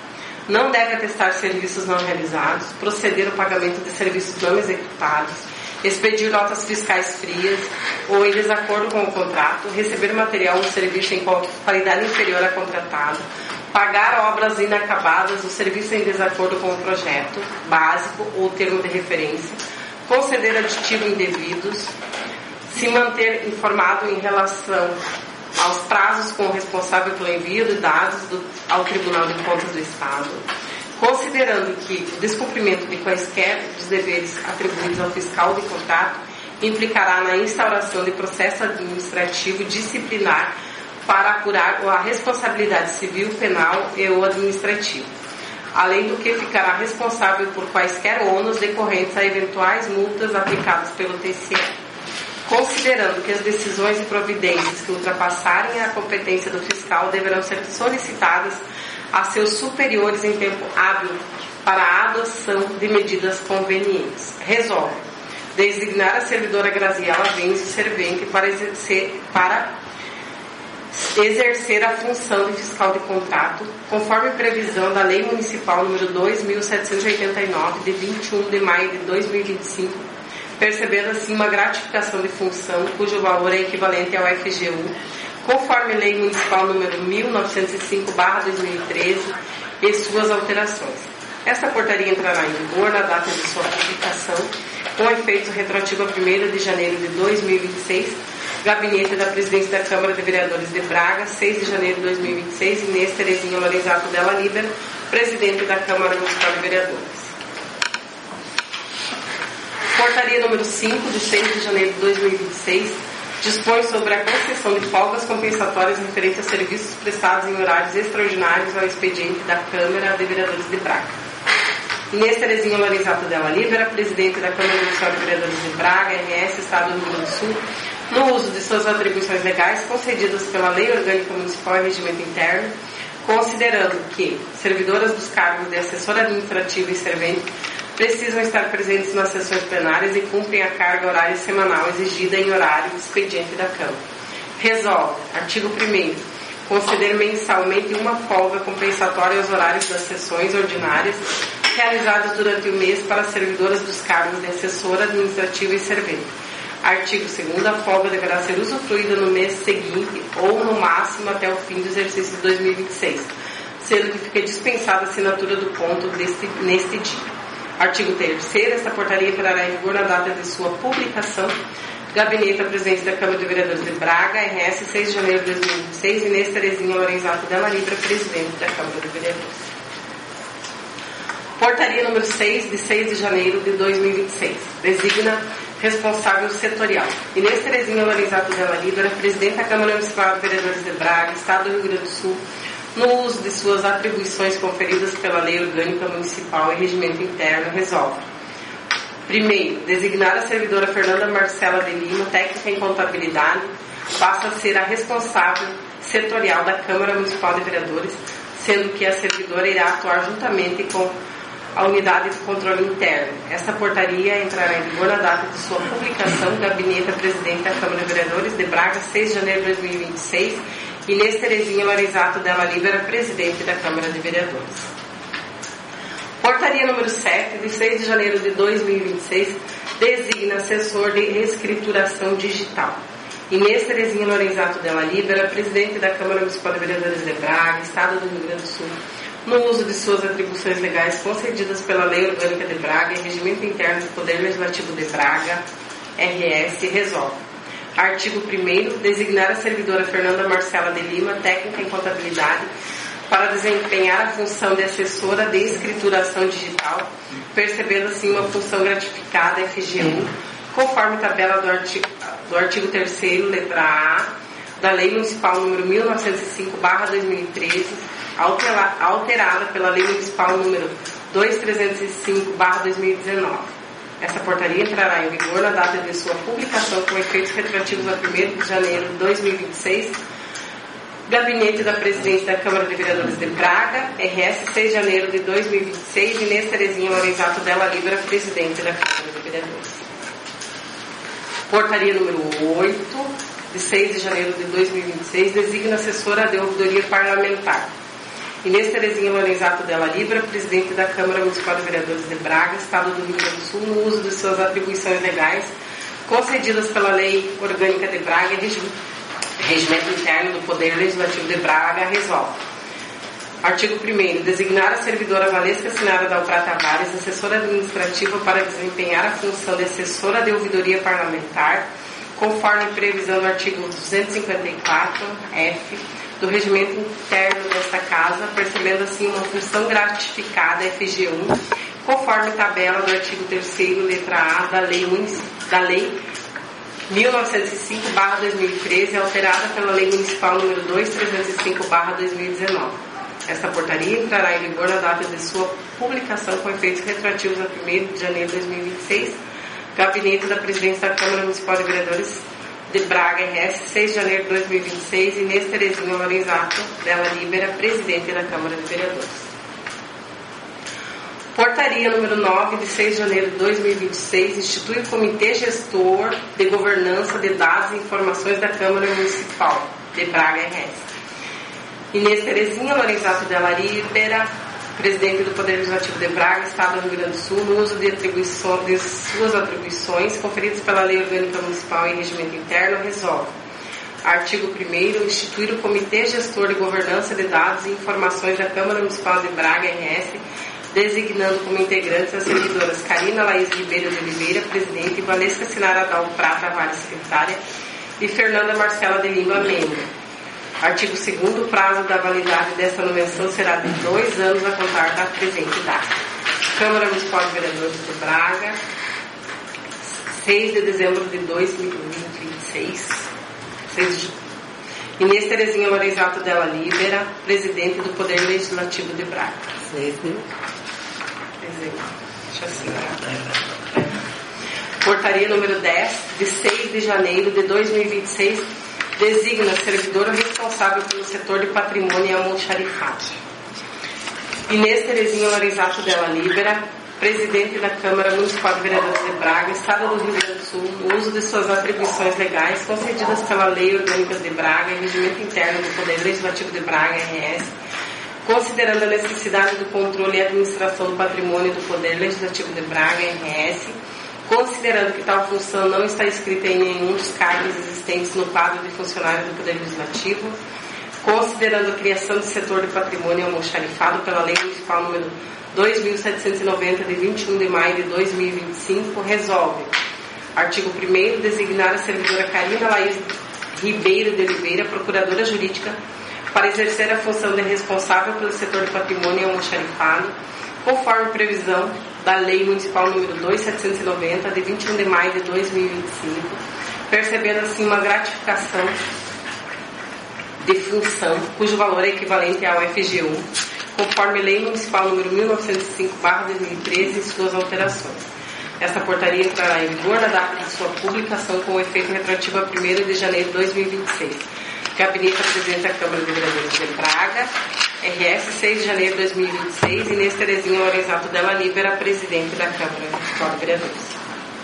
não deve atestar serviços não realizados, proceder ao pagamento de serviços não executados, expedir notas fiscais frias ou em desacordo com o contrato, receber material ou serviço em qualidade inferior à contratada, pagar obras inacabadas ou serviço em desacordo com o projeto básico ou termo de referência, conceder aditivo indevidos, se manter informado em relação aos prazos com o responsável pelo envio de dados do, ao Tribunal de Contas do Estado, considerando que o descumprimento de quaisquer dos deveres atribuídos ao fiscal de contrato implicará na instauração de processo administrativo disciplinar para apurar a responsabilidade civil, penal e ou administrativa, além do que ficará responsável por quaisquer ônus decorrentes a eventuais multas aplicadas pelo T C E. Considerando que as decisões e providências que ultrapassarem a competência do fiscal deverão ser solicitadas a seus superiores em tempo hábil para a adoção de medidas convenientes. Resolve designar a servidora Graziela Venzo Servente para exercer, para exercer a função de fiscal de contrato, conforme previsão da Lei Municipal número dois mil setecentos e oitenta e nove, de vinte e um de maio de dois mil e vinte e cinco, percebendo assim uma gratificação de função cujo valor é equivalente ao F G U, conforme Lei Municipal número mil novecentos e cinco barra dois mil e treze e suas alterações. Esta portaria entrará em vigor na data de sua publicação, com efeito retroativo a primeiro de janeiro de dois mil e vinte e seis, Gabinete da Presidência da Câmara de Vereadores de Braga, seis de janeiro de dois mil e vinte e seis, Inês Terezinha Lorenzato Della Libera, Presidente da Câmara Municipal de Vereadores. Portaria número cinco, de seis de janeiro de dois mil e vinte e seis, dispõe sobre a concessão de folgas compensatórias referentes a serviços prestados em horários extraordinários ao expediente da Câmara de Vereadores de Braga. Inês Terezinha Lorenzato Della Libera, Presidente da Câmara Municipal de Vereadores de Braga, R S, Estado do Rio Grande do Sul, no uso de suas atribuições legais concedidas pela Lei Orgânica Municipal e Regimento Interno, considerando que servidoras dos cargos de assessor administrativo e servente precisam estar presentes nas sessões plenárias e cumprem a carga horária semanal exigida em horário de expediente da Câmara. Resolve, artigo primeiro, conceder mensalmente uma folga compensatória aos horários das sessões ordinárias realizadas durante o mês para servidoras dos cargos de assessor administrativo e servente. Artigo segundo, a folga deverá ser usufruída no mês seguinte ou no máximo até o fim do exercício de dois mil e vinte e seis, sendo que fica dispensada a assinatura do ponto deste, neste dia. Artigo terceiro, esta portaria entrará em vigor na data de sua publicação. Gabinete da Presidência da Câmara de Vereadores de Braga, R S, seis de janeiro de dois mil e vinte e seis, Inês Terezinha Lorenzato Della Libera, Presidente da Câmara de Vereadores. Portaria número seis, de seis de janeiro de dois mil e vinte e seis, designa responsável setorial. Inês Terezinha Lorenzato Della Libera, Presidente da Câmara Municipal de Vereadores de Braga, Estado do Rio Grande do Sul, no uso de suas atribuições conferidas pela Lei Orgânica Municipal e Regimento Interno, resolve. Primeiro, designar a servidora Fernanda Marcela de Lima, técnica em contabilidade, passa a ser a responsável setorial da Câmara Municipal de Vereadores, sendo que a servidora irá atuar juntamente com a Unidade de Controle Interno. Esta portaria entrará em vigor na data de sua publicação. Gabinete da Presidente da Câmara de Vereadores de Braga, seis de janeiro de dois mil e vinte e seis, Inês Terezinha Lorenzato Della Libera, Presidente da Câmara de Vereadores. Portaria número sete, de seis de janeiro de dois mil e vinte e seis, designa assessor de escrituração digital. Inês Terezinha Lorenzato Della Libera, Presidente da Câmara Municipal de Vereadores de Braga, Estado do Rio Grande do Sul, no uso de suas atribuições legais concedidas pela Lei Orgânica de Braga e Regimento Interno do Poder Legislativo de Braga, R S, resolve. Artigo primeiro, designar a servidora Fernanda Marcela de Lima, técnica em contabilidade, para desempenhar a função de assessora de escrituração digital, percebendo assim uma função gratificada F G U, conforme tabela do artigo, do artigo terceiro, letra A, da Lei Municipal número mil novecentos e cinco barra dois mil e treze, altera, alterada pela Lei Municipal número dois mil trezentos e cinco barra dois mil e dezenove. Essa portaria entrará em vigor na data de sua publicação com efeitos retroativos a primeiro de janeiro de dois mil e vinte e seis. Gabinete da Presidência da Câmara de Vereadores de Braga, R S, seis de janeiro de dois mil e vinte e seis, Inês Terezinha Lorenzato Della Libera, Presidente da Câmara de Vereadores. Portaria número oito, de seis de janeiro de dois mil e vinte e seis, designa assessora de ouvidoria parlamentar. Inês Terezinha Lorenzato Della Libera, presidente da Câmara Municipal de Vereadores de Braga, Estado do Rio Grande do Sul, no uso de suas atribuições legais concedidas pela Lei Orgânica de Braga e Regimento Interno do Poder Legislativo de Braga, resolve. Artigo primeiro. Designar a servidora Valesca Sinara Dalprá Tavares, assessora administrativa, para desempenhar a função de assessora de ouvidoria parlamentar, conforme previsão do artigo duzentos e cinquenta e quatro F do Regimento Interno desta Casa, percebendo assim uma função gratificada F G um, conforme tabela do artigo terceiro, letra A, da Lei, da Lei mil novecentos e cinco barra dois mil e treze, alterada pela Lei Municipal número dois mil trezentos e cinco barra dois mil e dezenove. Esta portaria entrará em vigor na data de sua publicação, com efeitos retroativos a primeiro de janeiro de dois mil e vinte e seis. Gabinete da Presidência da Câmara Municipal de Vereadores de Braga, R S, seis de janeiro de dois mil e vinte e seis. Inês Terezinha Lorenzato Della Libera, presidente da Câmara de Vereadores. Portaria número nove, de seis de janeiro de dois mil e vinte e seis, institui o Comitê Gestor de Governança de Dados e Informações da Câmara Municipal de Braga, R S. Inês Terezinha Lorenzato Della Libera, presidente do Poder Legislativo de Braga, Estado do Rio Grande do Sul, no uso de, atribuição, de suas atribuições conferidas pela Lei Orgânica Municipal e Regimento Interno, resolve. Artigo primeiro. Instituir o Comitê Gestor de Governança de Dados e Informações da Câmara Municipal de Braga, R S, designando como integrantes as servidoras Karina Laís Ribeiro de Oliveira, presidente, e Valesca Sinara Dalprá Tavares, secretária, e Fernanda Marcela de Lima, membro. Artigo segundo. O prazo da validade dessa nomeação será de dois anos a contar da presente data. Câmara Municipal de Vereadores de Braga, seis de dezembro de dois mil e vinte e seis. seis de... Inês Terezinha Lorenzato Della Libera, presidente do Poder Legislativo de Braga. seis de dezembro. Deixa assim, né? Portaria número dez, de seis de janeiro de dois mil e vinte e seis, designa servidora responsável pelo setor de patrimônio e almoxarifado. Inês Terezinha Lorenzato Della Libera, presidente da Câmara Municipal de Vereadores de Braga, Estado do Rio Grande do Sul, no uso de suas atribuições legais concedidas pela Lei Orgânica de Braga e Regimento Interno do Poder Legislativo de Braga, R S, considerando a necessidade do controle e administração do patrimônio do Poder Legislativo de Braga, R S, considerando que tal função não está escrita em nenhum dos cargos existentes no quadro de funcionário do Poder Legislativo, considerando a criação de setor de patrimônio almoxarifado pela Lei Municipal número dois mil setecentos e noventa, de vinte e um de maio de dois mil e vinte e cinco, resolve. Artigo primeiro. Designar a servidora Karina Laís Ribeiro de Oliveira, procuradora jurídica, para exercer a função de responsável pelo setor de patrimônio almoxarifado, conforme previsão da Lei Municipal número dois mil setecentos e noventa, de vinte e um de maio de dois mil e vinte e cinco, percebendo assim uma gratificação de função, cujo valor é equivalente ao F G um, conforme Lei Municipal número mil novecentos e cinco barra dois mil e treze e suas alterações. Esta portaria entrará em vigor na data de sua publicação, com efeito retroativo a primeiro de janeiro de dois mil e vinte e seis. Gabinete da Presidente da Câmara de Vereadores de Braga, R S, seis de janeiro de dois mil e vinte e seis, Inês Terezinha Lorenzato Della Libera, presidente da Câmara Municipal de Vereadores.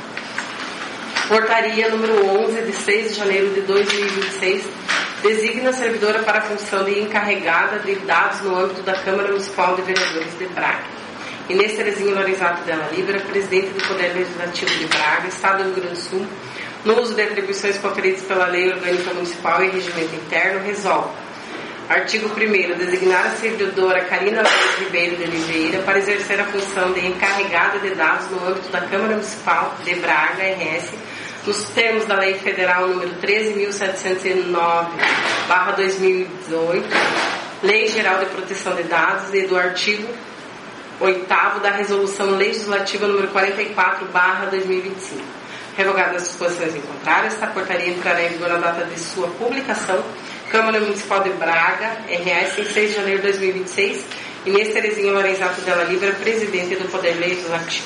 Portaria número onze, de seis de janeiro de dois mil e vinte e seis, designa a servidora para a função de encarregada de dados no âmbito da Câmara Municipal de Vereadores de Braga. Inês Terezinha Lorenzato Della Libera, presidente do Poder Legislativo de Braga, Estado do Rio Grande do Sul, no uso de atribuições conferidas pela Lei Orgânica Municipal e Regimento Interno, resolve. Artigo primeiro. Designar a servidora Karina Laís Ribeiro de Oliveira para exercer a função de encarregada de dados no âmbito da Câmara Municipal de Braga, R S, nos termos da Lei Federal número treze mil setecentos e nove barra dois mil e dezoito, Lei Geral de Proteção de Dados, e do artigo oitavo da Resolução Legislativa número quarenta e quatro barra dois mil e vinte e cinco. Revogadas as disposições em contrário, esta portaria entrará em vigor na data de sua publicação. Câmara Municipal de Braga, R S, em seis de janeiro de dois mil e vinte e seis. Inês Terezinha Lorenzato Della Libera, presidente do Poder Legislativo.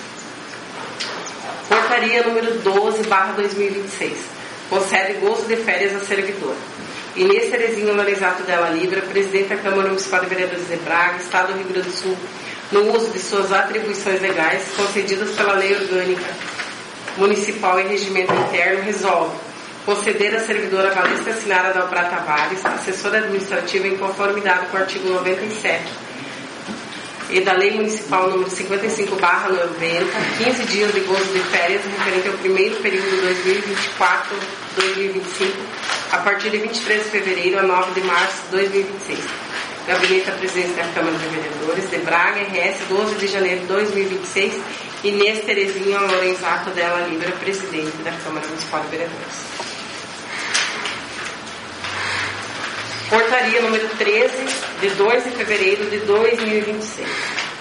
Portaria número doze barra dois mil e vinte e seis. Concede gozo de férias a servidor. Inês Terezinha Lorenzato Della Libera, presidente da Câmara Municipal de Vereadores de Braga, Estado do Rio Grande do Sul, no uso de suas atribuições legais concedidas pela Lei Orgânica Municipal e Regimento Interno, resolve. conceder à servidora Valesca Sinara Dalprá Tavares, assessora administrativa, em conformidade com o artigo noventa e sete e da Lei Municipal número cinquenta e cinco barra noventa, quinze dias de gozo de férias referente ao primeiro período dois mil e vinte e quatro a dois mil e vinte e cinco, a partir de vinte e três de fevereiro a nove de março de dois mil e vinte e seis. Gabinete da Presidência da Câmara de Vereadores de Braga, R S, doze de janeiro de dois mil e vinte e seis, Inês Terezinha Lorenzato Della Libera, Presidente da Câmara Municipal de Vereadores. Portaria número treze, de dois de fevereiro de dois mil e vinte e seis.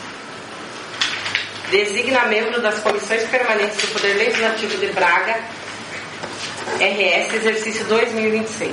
Designa membro das comissões permanentes do Poder Legislativo de Braga, R S, exercício dois mil e vinte e seis.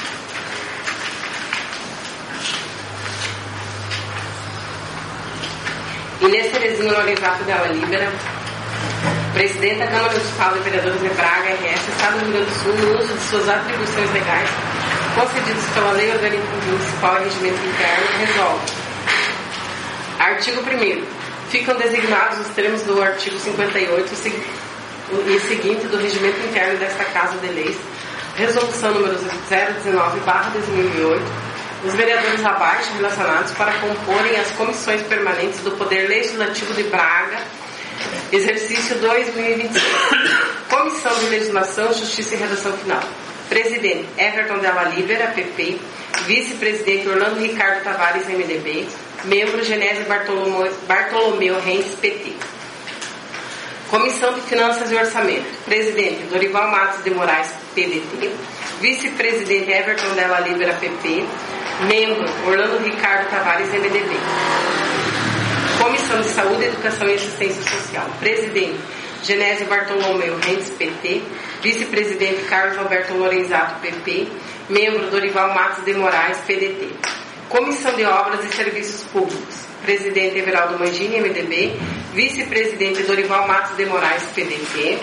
Inês Terezinha Lorenzato Della Libera, Presidente da Câmara Municipal de Vereadores de Braga, R S, Estado do Rio Grande do Sul, no uso de suas atribuições legais concedidos pela Lei Orgânica Municipal e Regimento Interno, resolve. Artigo primeiro. Ficam designados os termos do artigo cinquenta e oito e seguinte do Regimento Interno desta Casa de Leis, Resolução número zero dezenove barra dois mil e oito, os vereadores abaixo relacionados para comporem as comissões permanentes do Poder Legislativo de Braga, exercício dois mil e vinte e seis. Comissão de Legislação, Justiça e Redação Final. Presidente, Everton Della Libera, P P. Vice-presidente, Orlando Ricardo Tavares, M D B. Membro, Genésio Bartolomeu, Bartolomeu Reis, P T. Comissão de Finanças e Orçamento. Presidente, Dorival Matos de Moraes, P D T. Vice-presidente, Everton Della Libera, P P. Membro, Orlando Ricardo Tavares, M D B. Comissão de Saúde, Educação e Assistência Social. Presidente, Genésio Bartolomeu Reis, P T. Vice-presidente, Carlos Alberto Lorenzato, P P. Membro, Dorival Matos de Moraes, P D T. Comissão de Obras e Serviços Públicos. Presidente, Everaldo Mangini, M D B. Vice-presidente, Dorival Matos de Moraes, P D T.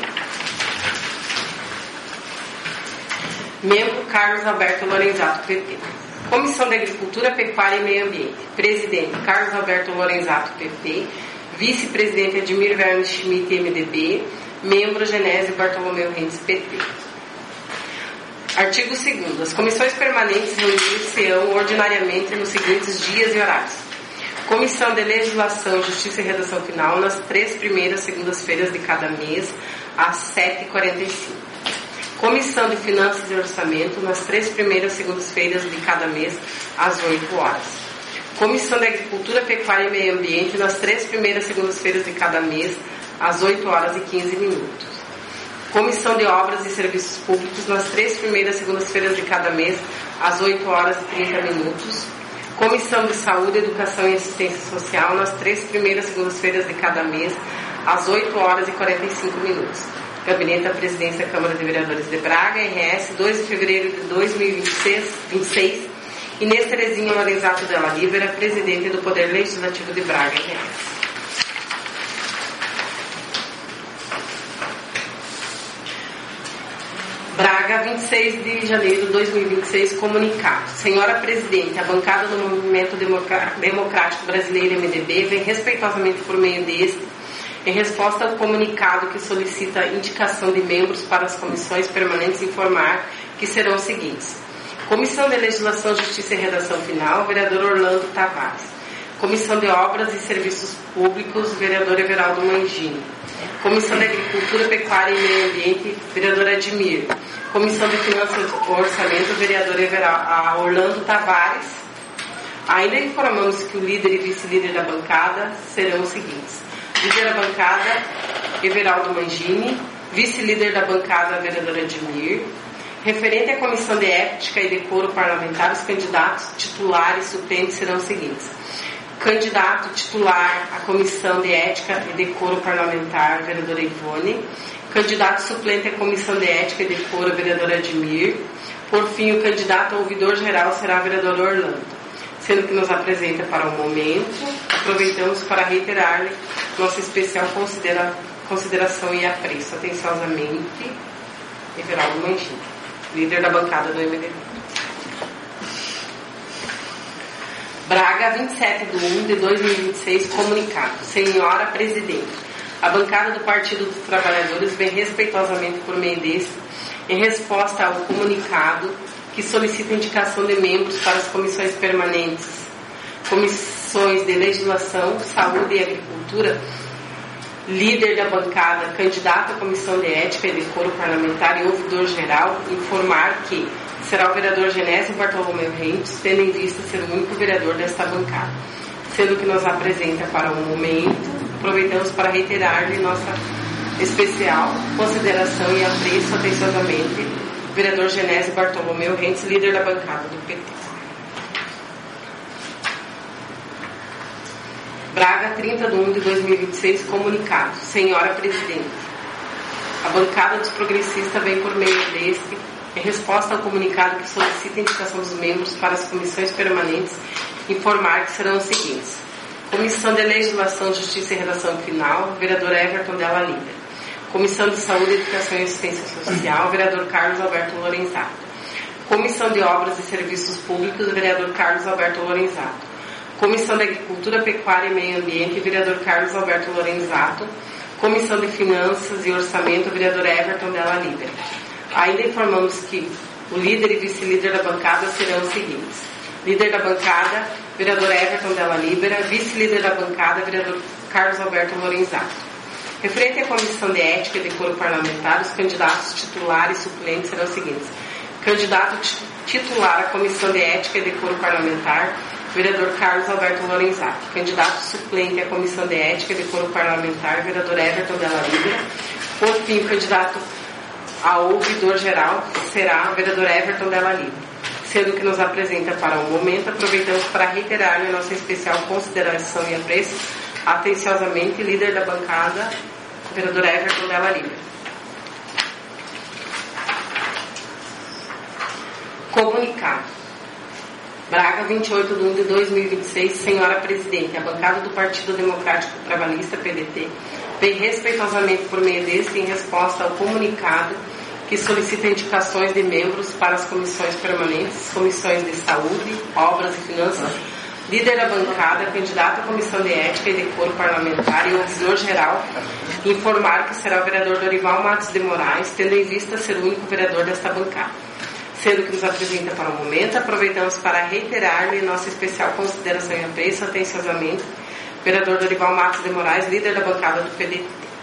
Membro, Carlos Alberto Lorenzato, P P. Comissão de Agricultura, Pecuária e Meio Ambiente. Presidente, Carlos Alberto Lorenzato, P P. Vice-presidente, Edmir Verne Schmidt, M D B. Membro, Genésio Bartolomeu Reis, P T. Artigo segundo. As comissões permanentes reunir-se-ão ordinariamente nos seguintes dias e horários. Comissão de Legislação, Justiça e Redação Final, nas três primeiras segundas-feiras de cada mês, às sete e quarenta e cinco. Comissão de Finanças e Orçamento, nas três primeiras segundas-feiras de cada mês, às oito horas. Comissão de Agricultura, Pecuária e Meio Ambiente, nas três primeiras segundas-feiras de cada mês, às oito horas e quinze minutos. Comissão de Obras e Serviços Públicos, nas três primeiras segundas-feiras de cada mês, às oito horas e trinta minutos. Comissão de Saúde, Educação e Assistência Social, nas três primeiras segundas-feiras de cada mês, às oito horas e quarenta e cinco minutos. Gabinete da Presidência da Câmara de Vereadores de Braga, R S, dois de fevereiro de dois mil e vinte e seis. Inês Terezinha Lorenzato Della Libera, Presidente do Poder Legislativo de Braga, R S. Braga, vinte e seis de janeiro de dois mil e vinte e seis, comunicado. Senhora Presidente, a bancada do Movimento Democrático Brasileiro, M D B, vem respeitosamente por meio deste, em resposta ao comunicado que solicita a indicação de membros para as comissões permanentes, informar que serão os seguintes. Comissão de Legislação, Justiça e Redação Final, vereador Orlando Tavares. Comissão de Obras e Serviços Públicos, vereador Everaldo Mangini. Comissão de Agricultura, Pecuária e Meio Ambiente, vereador Admir. Comissão de Finanças e Orçamento, vereador Everaldo, Orlando Tavares. Ainda informamos que o líder e vice-líder da bancada serão os seguintes. Líder da bancada, Everaldo Mangini. Vice-líder da bancada, vereador Admir. Referente à Comissão de Ética e Decoro Parlamentar, os candidatos titulares e suplentes serão os seguintes. Candidato titular à Comissão de Ética e Decoro Parlamentar, vereadora Ivone. Candidato suplente à Comissão de Ética e Decoro, vereador Admir. Por fim, o candidato a ouvidor-geral será o vereador Orlando. Sendo que nos apresenta para o momento, aproveitamos para reiterar-lhe nossa especial considera- consideração e apreço. Atenciosamente, Everaldo Mangini, líder da bancada do M D B. Braga, vinte e sete de um de dois mil e vinte e seis, comunicado. Senhora Presidente, a bancada do Partido dos Trabalhadores vem respeitosamente por meio deste em resposta ao comunicado que solicita indicação de membros para as comissões permanentes, comissões de legislação, saúde e agricultura, líder da bancada, candidato à comissão de ética e decoro parlamentar e ouvidor geral, informar que será o vereador Genésio Bartolomeu Rentes, tendo em vista ser o único vereador desta bancada. Sendo que nos apresenta para o momento, aproveitamos para reiterar-lhe nossa especial consideração e apreço atenciosamente, vereador Genésio Bartolomeu Rentes, líder da bancada do P T. Braga, trinta de um de dois mil e vinte e seis, comunicado. Senhora Presidente, a bancada dos progressistas vem por meio deste, em resposta ao comunicado que solicita a indicação dos membros para as comissões permanentes, informar que serão os seguintes: Comissão de Legislação, Justiça e Redação Final, vereador Everton Della Líder. Comissão de Saúde, Educação e Assistência Social, vereador Carlos Alberto Lorenzato. Comissão de Obras e Serviços Públicos, vereador Carlos Alberto Lorenzato. Comissão de Agricultura, Pecuária e Meio Ambiente, vereador Carlos Alberto Lorenzato. Comissão de Finanças e Orçamento, vereador Everton Della Líder. Ainda informamos que o líder e vice-líder da bancada serão os seguintes: líder da bancada, vereador Everton Della Libera; vice-líder da bancada, vereador Carlos Alberto Lorenzato. Referente à Comissão de Ética e Decoro Parlamentar, os candidatos titulares e suplentes serão os seguintes: candidato titular à Comissão de Ética e Decoro Parlamentar, vereador Carlos Alberto Lorenzato. Candidato suplente à Comissão de Ética e Decoro Parlamentar, vereador Everton Della Libera. Por fim, o candidato ao ouvidor geral será o vereador Everton Della Libera. Sendo que nos apresenta para o momento, aproveitamos para reiterar a nossa especial consideração e apreço atenciosamente, líder da bancada, vereador Everton Della Libera. Comunicado. Braga, vinte e oito de um de dois mil e vinte e seis, Senhora Presidente, a bancada do Partido Democrático Trabalhista, P D T, vem respeitosamente por meio deste em resposta ao comunicado que solicita indicações de membros para as comissões permanentes, comissões de saúde, obras e finanças, líder da bancada, candidato à comissão de ética e decoro parlamentar e ouvidor geral, informar que será o vereador Dorival Matos de Moraes, tendo em vista ser o único vereador desta bancada. Sendo que nos apresenta para o momento, aproveitamos para reiterar-lhe nossa especial consideração e apreço atenciosamente, vereador Dorival Matos de Moraes, líder da bancada do P D T.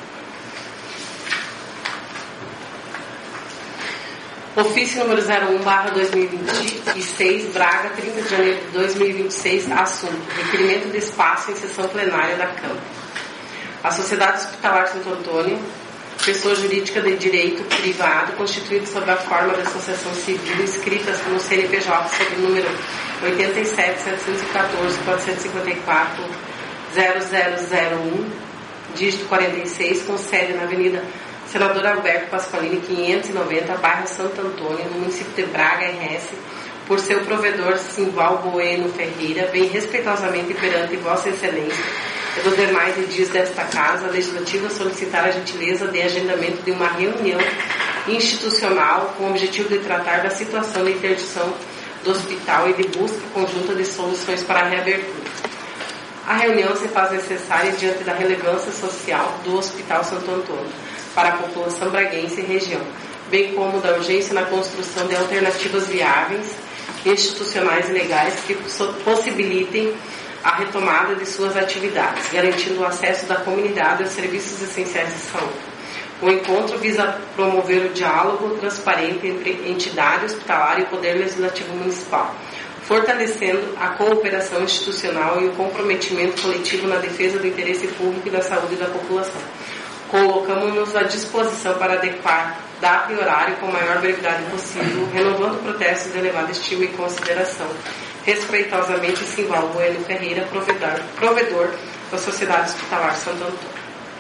Ofício número zero um barra dois mil e vinte e seis, Braga, trinta de janeiro de dois mil e vinte e seis, assunto: requerimento de espaço em sessão plenária da Câmara. A Sociedade Hospitalar Santo Antônio, pessoa jurídica de direito privado, constituída sob a forma de associação civil, inscrita no C N P J sob o número oitenta e sete, setecentos e quatorze, quatrocentos e cinquenta e quatro, zero zero zero um, dígito quarenta e seis, com sede na Avenida Senador Alberto Pasqualini, quinhentos e noventa, bairro Santo Antônio, no município de Braga, R S, por seu provedor Simval Bueno Ferreira, vem respeitosamente perante Vossa Excelência e dos demais edis desta Casa Legislativa solicitar a gentileza de agendamento de uma reunião institucional com o objetivo de tratar da situação de interdição do hospital e de busca conjunta de soluções para a reabertura. A reunião se faz necessária diante da relevância social do Hospital Santo Antônio para a população braguense e região, bem como da urgência na construção de alternativas viáveis, institucionais e legais que possibilitem a retomada de suas atividades, garantindo o acesso da comunidade aos serviços essenciais de saúde. O encontro visa promover o diálogo transparente entre entidade hospitalar e o Poder Legislativo Municipal, fortalecendo a cooperação institucional e o comprometimento coletivo na defesa do interesse público e da saúde da população. Colocamos-nos à disposição para adequar data e horário com a maior brevidade possível, renovando protestos de elevada estima e consideração. Respeitosamente, Simval Bueno Ferreira, provedor, provedor da Sociedade Hospitalar Santo Antônio.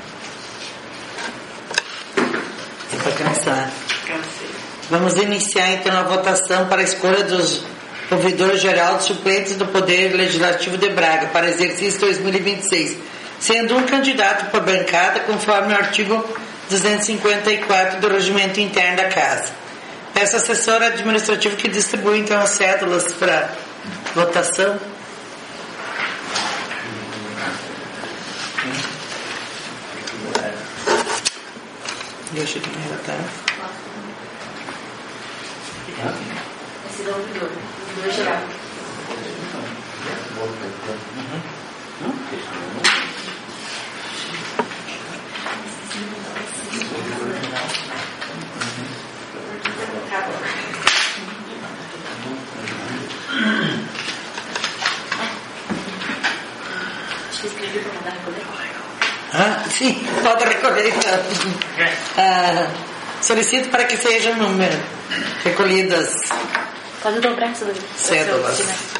É para começar. Vamos iniciar então a votação para a escolha dos ouvidor geral dos suplentes do Poder Legislativo de Braga para exercício dois mil e vinte e seis, sendo um candidato por bancada, conforme o artigo duzentos e cinquenta e quatro do Regimento Interno da Casa. Peço ao assessor administrativo que distribui então as cédulas para votação. Deixa eu me relatar. Esse é o ouvidor. Ouvidor geral. Acho que escrevi para mandar recolher. Ah, sim, pode recolher. Ah, solicito para que seja um número recolhidas Pode dobrar isso daí. cédulas.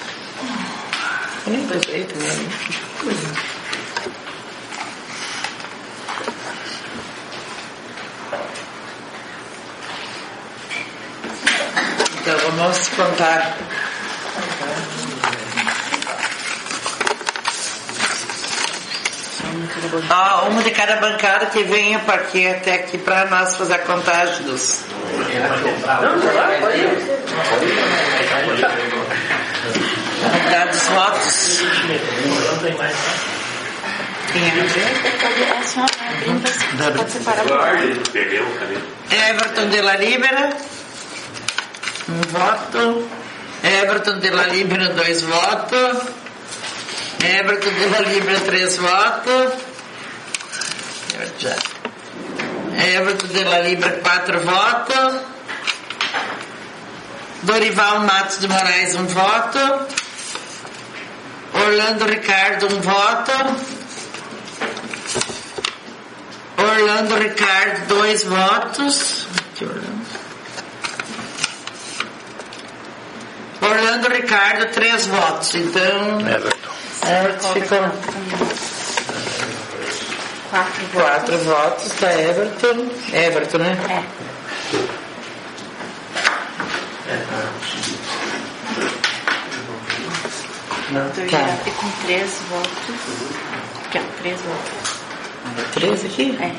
Nem jeito, né? Então vamos contar. Ah, uma de cada bancada que venha para aqui, até aqui para nós fazer a contagem dos. Contar dos votos. Quem é? É a senhora, pode separar. Everton de la Libera, um voto. Everton de la Libera, dois votos. Everton de la Libera, três votos. Everton de la Libera, quatro votos. Dorival Matos de Moraes, um voto. Orlando Ricardo, um voto. Orlando Ricardo, dois votos. Aqui, Orlando. Orlando Ricardo, três votos. Então, Everton. Everton ficou. Quatro. Quatro votos da Everton. Everton, né? É. Doutor Tá. Geraldo com três votos. Aqui, ó, três votos. Três aqui? É.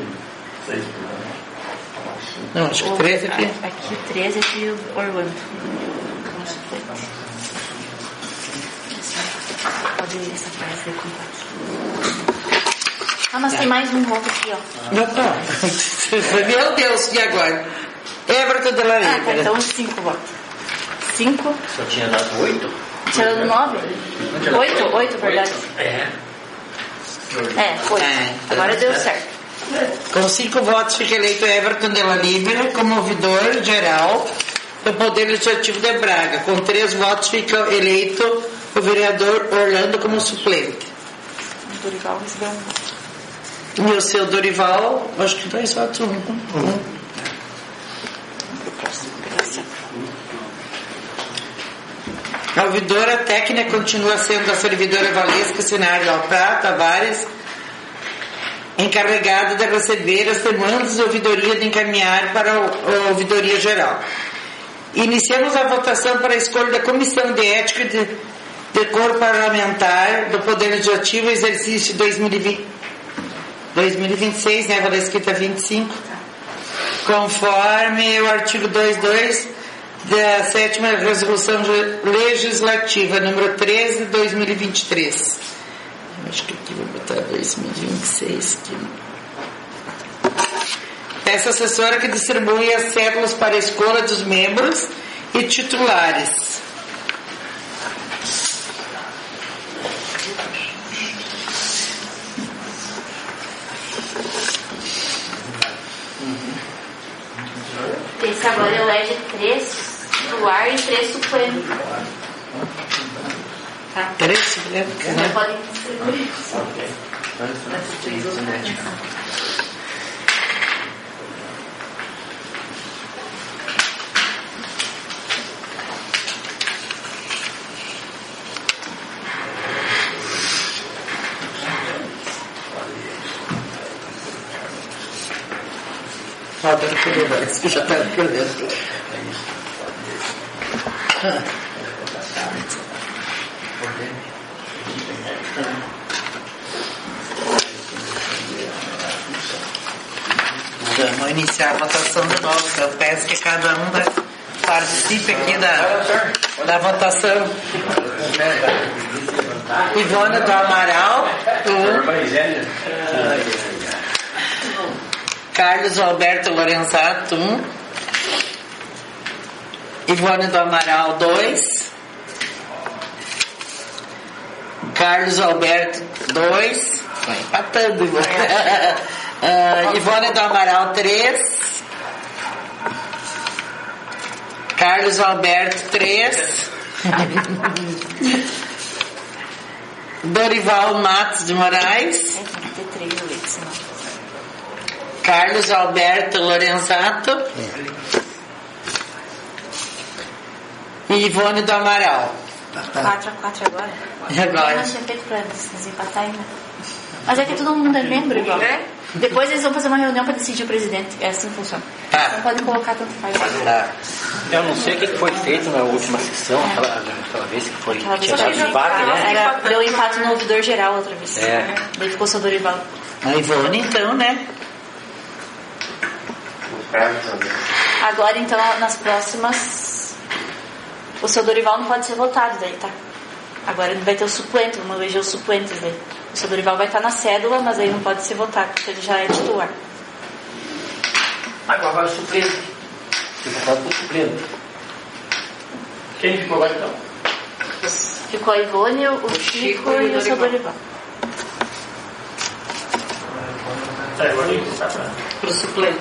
Não, acho que três aqui. A- Aqui três e aqui o Orlando. Como suplente. Assim, pode ir essa frase recontar. Ah, mas tem mais um voto aqui, ó. Não, tá. Meu Deus, e agora? Everton de la Ah, tá, Libera. então cinco votos. Cinco. Só tinha dado oito? Tinha dado nove? Oito? Oito, verdade. É. É, oito. É, então Agora deu certo. Com cinco votos fica eleito Everton de la Libera como ouvidor geral do Poder Legislativo de Braga. Com três votos fica eleito o vereador Orlando como suplente. O Dorival recebeu um voto. E o seu Dorival, acho que dois votos, um. um. Pro próximo, graças. A ouvidora técnica continua sendo a servidora Valesca Cenário Alprá Tavares, encarregada de receber as demandas de ouvidoria de encaminhar para a ouvidoria geral. Iniciamos a votação para a escolha da Comissão de Ética e de Decoro Parlamentar do Poder Legislativo, exercício dois mil e vinte, dois mil e vinte e seis, né, Valesquita vinte e cinco, conforme o artigo dois ponto dois da sétima resolução legislativa, número treze de dois mil e vinte e três. Acho que aqui vou botar dois mil e vinte e seis. Aqui. Peço à assessora que distribui as cédulas para a escolha dos membros e titulares. Esse agora elege três titular e três suplentes. Tá? Três suplentes, Vocês né? podem distribuir. Falta recolher, parece que já está recolhendo. Vamos iniciar a votação de novo. Eu peço que cada um da, participe aqui da, da votação. Ivona do Amaral, um. Carlos Alberto Lorenzato, um. Ivone do Amaral, dois. Carlos Alberto, dois. Vai empatando, Ivone. uh, Ivone do Amaral, três. Carlos Alberto, três. Dorival Matos de Moraes. Carlos Alberto Lorenzato. E Ivone do Amaral. quatro a quatro agora? E agora? Eu não tinha feito pra desempatar ainda. Mas é que todo mundo é membro igual. É? Depois eles vão fazer uma reunião para decidir o presidente. É assim que funciona. Tá. Não podem colocar tanto faz. Tá. Eu não sei o que foi feito na última sessão, É. aquela, aquela vez que foi Aquela vez tinha que dado empate, né? Era, deu empate no ouvidor geral outra vez. É. Daí ficou só Dorival. A Ivone, então, né? Agora, então, nas próximas, o seu Dorival não pode ser votado daí, tá? Agora vai ter o suplente, vamos eleger os suplentes daí. O seu Dorival vai estar na cédula, mas aí não pode ser votado, porque ele já é titular. Agora vai o suplente. Foi votado por suplente. Quem ficou lá então? Ficou a Ivone, o Chico, Chico e, e o seu Dorival. Pro suplente.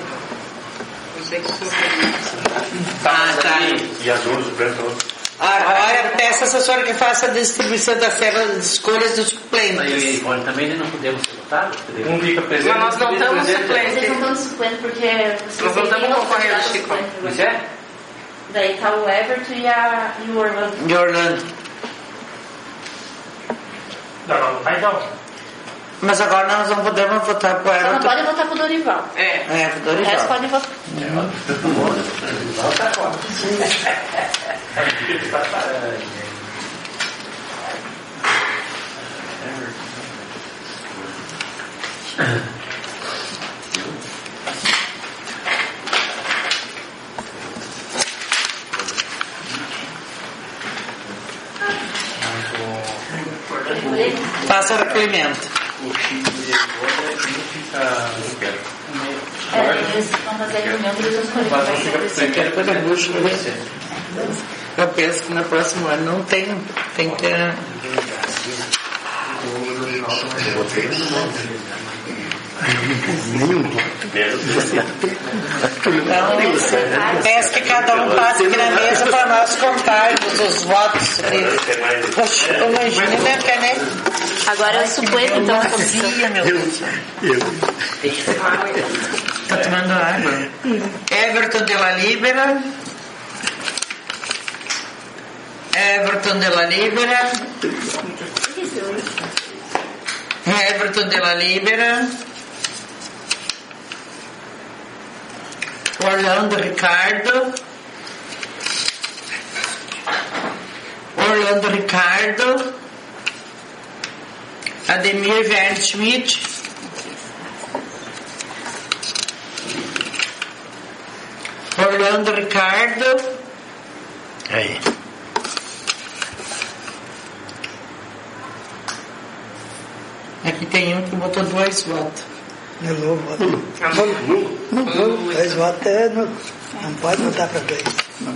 Ah, tá. E as duas suplentes. Agora, peça assessora que faça a distribuição da cédula de escolhas dos suplentes. Aí eu e a Ivone também não podemos ser votados? Um fica presente. Mas nós não estamos Vocês suplentes. não estão suplente porque vocês Nós não têm estamos uma concorrendo, candidata Chico. suplente agora. Isso é? Daí tá o Everton e, a, e o Orlando. De Orlando. Não, não, vai não. Mas agora nós não podemos votar pro Só não Everton. podem votar pro Dorival. É. É, pro O resto Dorival. podem votar. Faça o requerimento. O Chico e a Ivone fica no pé. É, eles vão fazer a reunião para eles escolherem. Mas Vai não ser fica o presente. presidente. Depois a bucha vai ser. Eu penso que no próximo ano não tem. Tem que ter. Então, peço que cada um passe aqui na mesa para nós contarmos os votos. Poxa, imagina minha caneta. Agora é o suplente, então. Vazia, meu Deus. Tá tomando água. Everton de la Libera. Everton de la Libera. Everton de la Libera. Orlando Ricardo. Orlando Ricardo. Ademir Verne Schmidt. Orlando Ricardo. Aí. Aqui tem um que botou dois votos. É novo voto. Nulo. Nulo. Dois votos é nulo. Não pode votar para dois.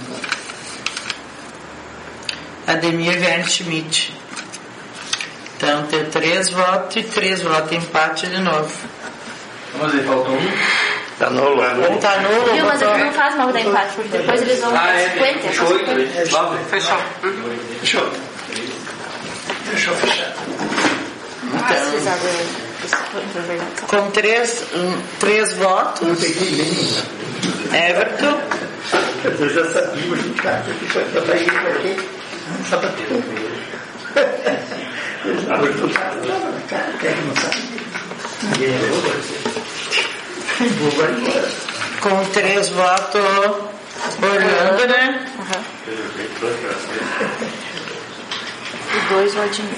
Ademir Verne Schmidt. Então tem três votos e três votos. Empate de novo. Mas aí falta um. Tá nulo. Um tá nulo. Viu, mas botou- aqui não faz mal dar empate, porque depois eles vão Ah, votar é. cinquenta. Fechou oito, né? Nove. Fechou. Fechou. Fechou, fechado. Precisava desse ponto, verdade. Com três, um, três votos. Everton. Eu já sabia, mas o cara que foi para ir aqui. Só para ter. Cara, quer que não sabe? Com três votos. Orlando, né? E dois o Admir.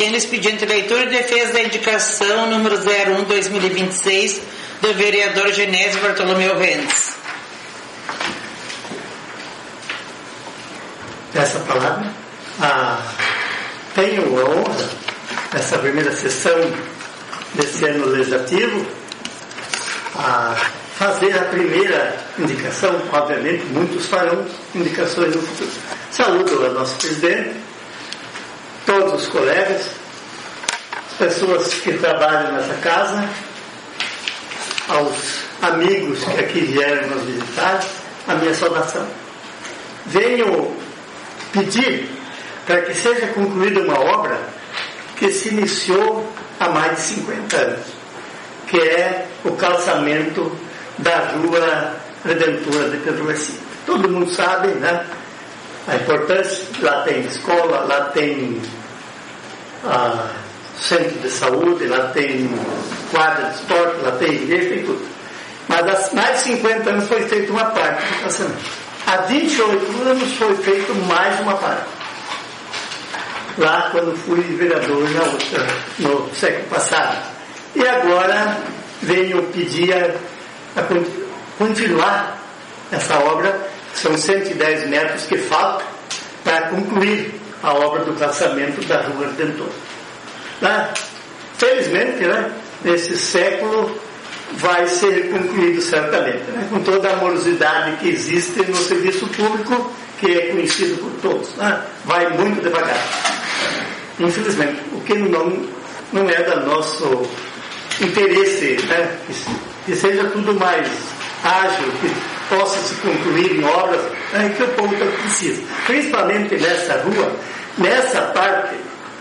Tendo expediente leitura e defesa da indicação número zero um dois mil e vinte e seis do vereador Genésio Bartolomeu Rendes. Essa palavra. Ah, tenho a honra, nessa primeira sessão desse ano legislativo, a fazer a primeira indicação. Obviamente, muitos farão indicações no futuro. Saúdo ao nosso presidente, todos os colegas, pessoas que trabalham nessa casa, aos amigos que aqui vieram nos visitar, a minha saudação. Venho pedir para que seja concluída uma obra que se iniciou há mais de cinquenta anos, que é o calçamento da Rua Redentora de Pedro Garcia. Todo mundo sabe, né, a importância. Lá tem escola, lá tem ah, centro de saúde, lá tem quadra de esporte, lá tem igreja, tem tudo. Mas há mais de cinquenta anos foi feita uma parte do calçamento. Há vinte e oito anos foi feito mais uma parte. Lá quando fui vereador na outra, no século passado. E agora venho pedir a, a continuar essa obra. São cento e dez metros que faltam para concluir a obra do calçamento da Rua Redentora. Né? Felizmente, né, nesse século vai ser concluído certamente, né, com toda a morosidade que existe no serviço público, que é conhecido por todos. Né? Vai muito devagar. Infelizmente, o que não, não é do nosso interesse, né? que, que seja tudo mais ágil, que possa se concluir em obras, né, que o povo precisa. Principalmente nessa rua, nessa parte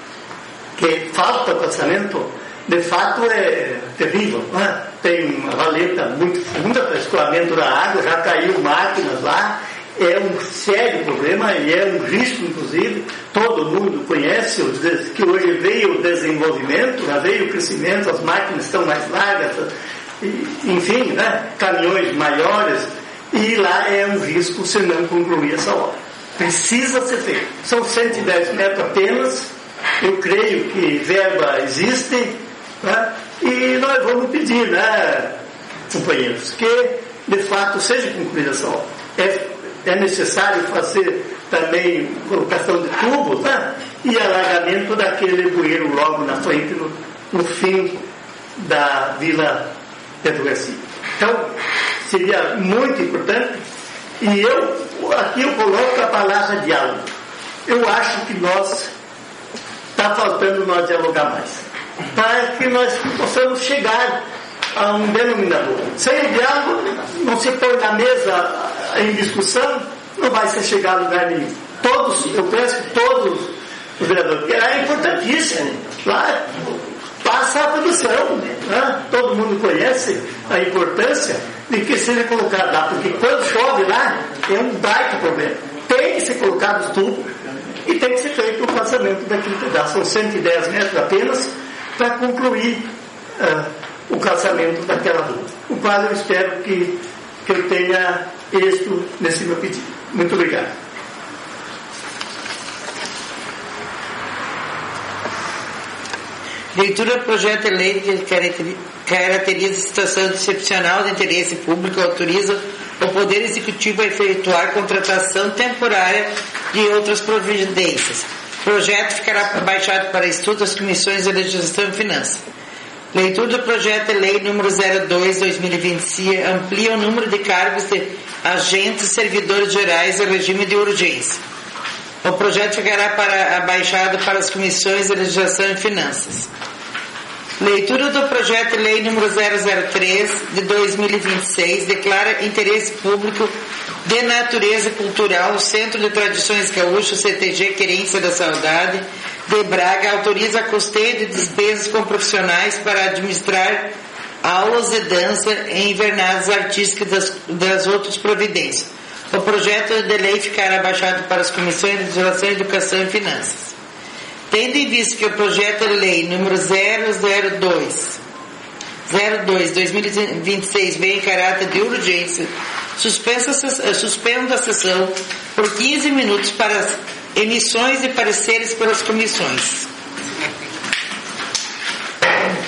que falta o calçamento, de fato é terrível. Né? Tem uma valeta muito funda para escoamento da água, já caiu máquinas lá. É um sério problema e é um risco, inclusive. Todo mundo conhece que hoje veio o desenvolvimento, já veio o crescimento, as máquinas estão mais largas, enfim, né? Caminhões maiores, e lá é um risco se não concluir essa obra. Precisa ser feito. São cento e dez metros apenas, eu creio que verba existe, né? E nós vamos pedir, né, companheiros, que de fato seja concluída essa obra. É É necessário fazer também colocação de tubos, né? E alargamento daquele bueiro logo na frente, no, no fim da Vila Pedro Garcia. Então, seria muito importante. E eu, aqui eu coloco a palavra diálogo. Eu acho que nós, está faltando nós dialogar mais, para que nós possamos chegar a um denominador. Sem o diálogo, não se põe na mesa em discussão, não vai ser chegado a lugar nenhum. Todos, eu penso que todos os vereadores, porque lá é importantíssimo, lá passa a produção, né? Todo mundo conhece a importância de que seja colocado lá, porque quando chove lá, é um baita problema. Tem que ser colocado os tubos e tem que ser feito o calçamento daquele pedaço. São cento e dez metros apenas para concluir uh, o calçamento daquela rua, o qual eu espero que, que eu tenha êxito nesse meu pedido. Muito obrigado. Leitura do projeto de lei que caracteriza situação excepcional de interesse público, autoriza o Poder Executivo a efetuar contratação temporária de outras providências. O projeto ficará baixado para estudo das comissões de legislação e finanças. Leitura do projeto de lei número zero dois barra dois mil e vinte e cinco amplia o número de cargos de agentes e servidores gerais em regime de urgência. O projeto ficará para, abaixado para as comissões de legislação e finanças. Leitura do projeto de lei número zero zero três de dois mil e vinte e seis declara interesse público de natureza cultural o Centro de Tradições Gaúchas, C T G Querência da Saudade, de Braga, autoriza a custeio de despesas com profissionais para administrar aulas de dança em invernadas artísticas das, das outras providências. O projeto de lei ficará abaixado para as comissões de legislação, educação e finanças. Tendo em vista que o projeto de lei número zero zero dois barra dois mil e vinte e seis vem em caráter de urgência, suspendo a sessão por quinze minutos para as emissões de pareceres pelas comissões.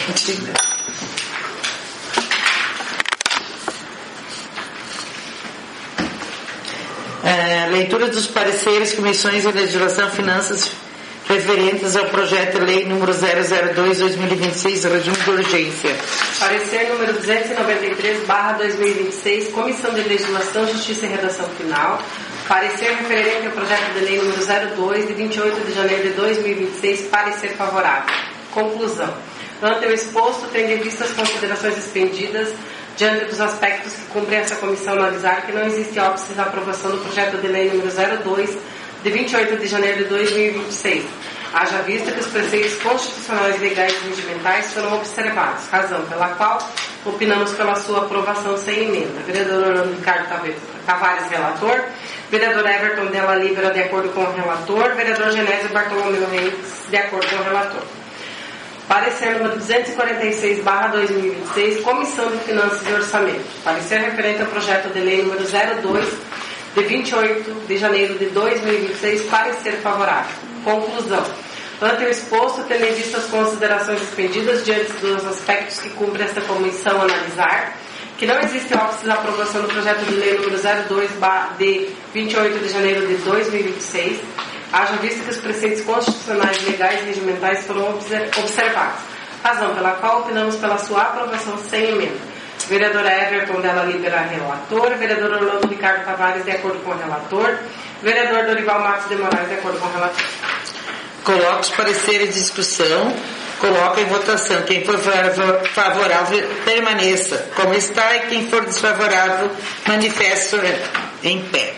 É, leitura dos pareceres, comissões de legislação, finanças referentes ao projeto de lei número zero zero dois barra dois mil e vinte e seis, regime de urgência. Parecer número duzentos e noventa e três barra dois mil e vinte e seis, Comissão de Legislação, Justiça e Redação Final. Parecer referente ao projeto de lei número zero dois, de vinte e oito de janeiro de dois mil e vinte e seis, parecer favorável. Conclusão. Ante o exposto, tendo em vista as considerações expendidas, diante dos aspectos que cumpre essa comissão analisar, que não existe óbice na aprovação do projeto de lei número zero dois, de vinte e oito de janeiro de dois mil e vinte e seis. Haja vista que os preceitos constitucionais, legais e regimentais foram observados, razão pela qual opinamos pela sua aprovação sem emenda. Vereador Orlando Ricardo Tavares, relator. Vereador Everton Della Libera, de acordo com o relator. Vereador Genésio Bartolomeu Reis, de acordo com o relator. Parecer número duzentos e quarenta e seis barra dois mil e vinte e seis, Comissão de Finanças e Orçamento. Parecer referente ao projeto de lei número zero dois, de vinte e oito de janeiro de dois mil e vinte e seis, parecer favorável. Conclusão. Ante o exposto, tendo em vista as considerações expendidas diante dos aspectos que cumpre esta comissão analisar, que não existe óbice na aprovação do projeto de lei número zero dois, de vinte e oito de janeiro de dois mil e vinte e seis, haja vista que os preceitos constitucionais, legais e regimentais foram observados, razão pela qual opinamos pela sua aprovação sem emenda. Vereador Everton Della Libera, relator. Vereador Orlando Ricardo Tavares, de acordo com o relator. Vereador Dorival Matos de Moraes, de acordo com o relator. Coloco os pareceres de discussão, coloco em votação. Quem for favorável, permaneça como está, e quem for desfavorável, manifeste em pé.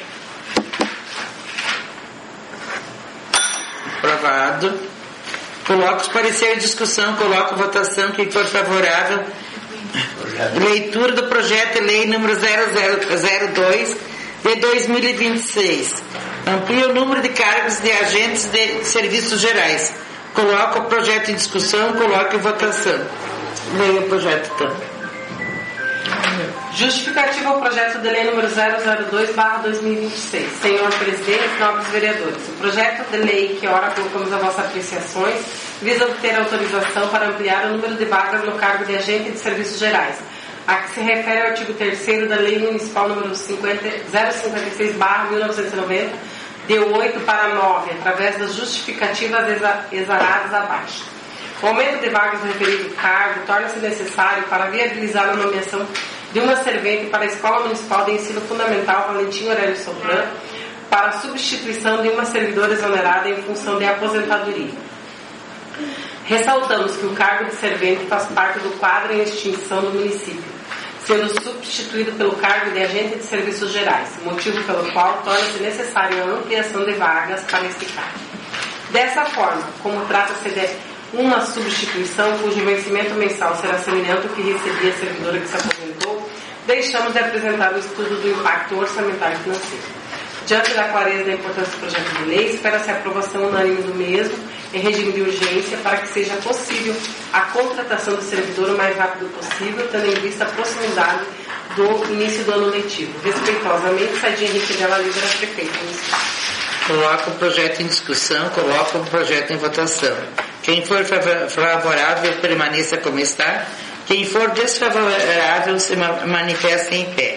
Aprovado. Coloco os pareceres de discussão, coloco em votação. Quem for favorável, leitura do projeto de lei número zero zero dois de dois mil e vinte e seis. Amplia o número de cargos de agentes de serviços gerais. Coloca o projeto em discussão, coloca em votação. Leia o projeto, então. Justificativa ao projeto de lei número zero zero dois barra dois mil e vinte e seis. Senhor Presidente, nobres vereadores, o projeto de lei que ora colocamos a vossas apreciações visa obter autorização para ampliar o número de vagas no cargo de agente de serviços gerais, a que se refere ao artigo terceiro da Lei Municipal número zero cinquenta e seis barra mil novecentos e noventa, de oito para nove, através das justificativas exaradas abaixo. O aumento de vagas no referido cargo torna-se necessário para viabilizar a nomeação de uma servente para a Escola Municipal de Ensino Fundamental Valentim Aurélio Sopran, para a substituição de uma servidora exonerada em função de aposentadoria. Ressaltamos que o cargo de servente faz parte do quadro em extinção do município, sendo substituído pelo cargo de agente de serviços gerais, motivo pelo qual torna-se necessária a ampliação de vagas para este cargo. Dessa forma, como trata-se de uma substituição cujo vencimento mensal será semelhante ao que recebia a servidora que se aposentou, deixamos de apresentar o estudo do impacto orçamentário e financeiro. Diante da clareza da importância do projeto de lei, espera-se a aprovação unânime do mesmo em regime de urgência para que seja possível a contratação do servidor o mais rápido possível, tendo em vista a proximidade do início do ano letivo. Respeitosamente, Sadia Henrique Della Libera, prefeito municipal. Coloca o projeto em discussão, coloca o projeto em votação. Quem for favorável, permaneça como está. Quem for desfavorável, se manifeste em pé.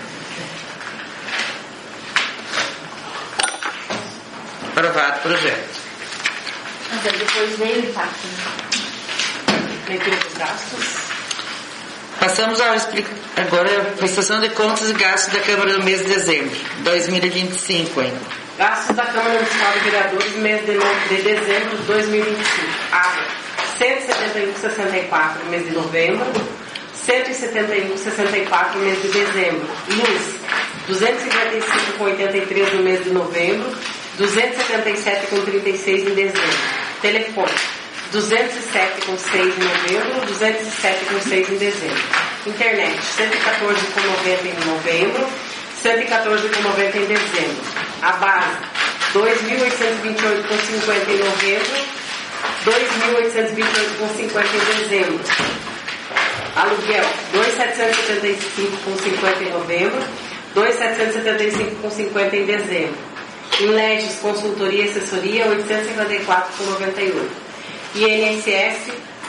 Aprovado o projeto. Mas aí depois veio o impacto. Leitura dos gastos. Passamos ao explica... agora a prestação de contas e gastos da Câmara no mês de dezembro de dois mil e vinte e cinco ainda. Gastos da Câmara Municipal de Vereadores no mês de, de dezembro de dois mil e vinte e cinco. Água, cento e setenta e um vírgula sessenta e quatro no mês de novembro, cento e setenta e um vírgula sessenta e quatro no mês de dezembro. Luz, duzentos e cinquenta e cinco vírgula oitenta e três no mês de novembro, duzentos e setenta e sete vírgula trinta e seis em dezembro. Telefone, duzentos e sete vírgula seis em novembro, duzentos e sete vírgula seis em dezembro. Internet, cento e quatorze vírgula noventa em novembro, cento e quatorze vírgula noventa em dezembro. A base, dois mil oitocentos e vinte e oito vírgula cinquenta em novembro, dois mil oitocentos e vinte e oito vírgula cinquenta em dezembro. Aluguel, dois mil setecentos e setenta e cinco vírgula cinquenta em novembro, dois mil setecentos e setenta e cinco vírgula cinquenta em dezembro. Em Leges, consultoria e assessoria, oitocentos e cinquenta e quatro vírgula noventa e oito. I N S S,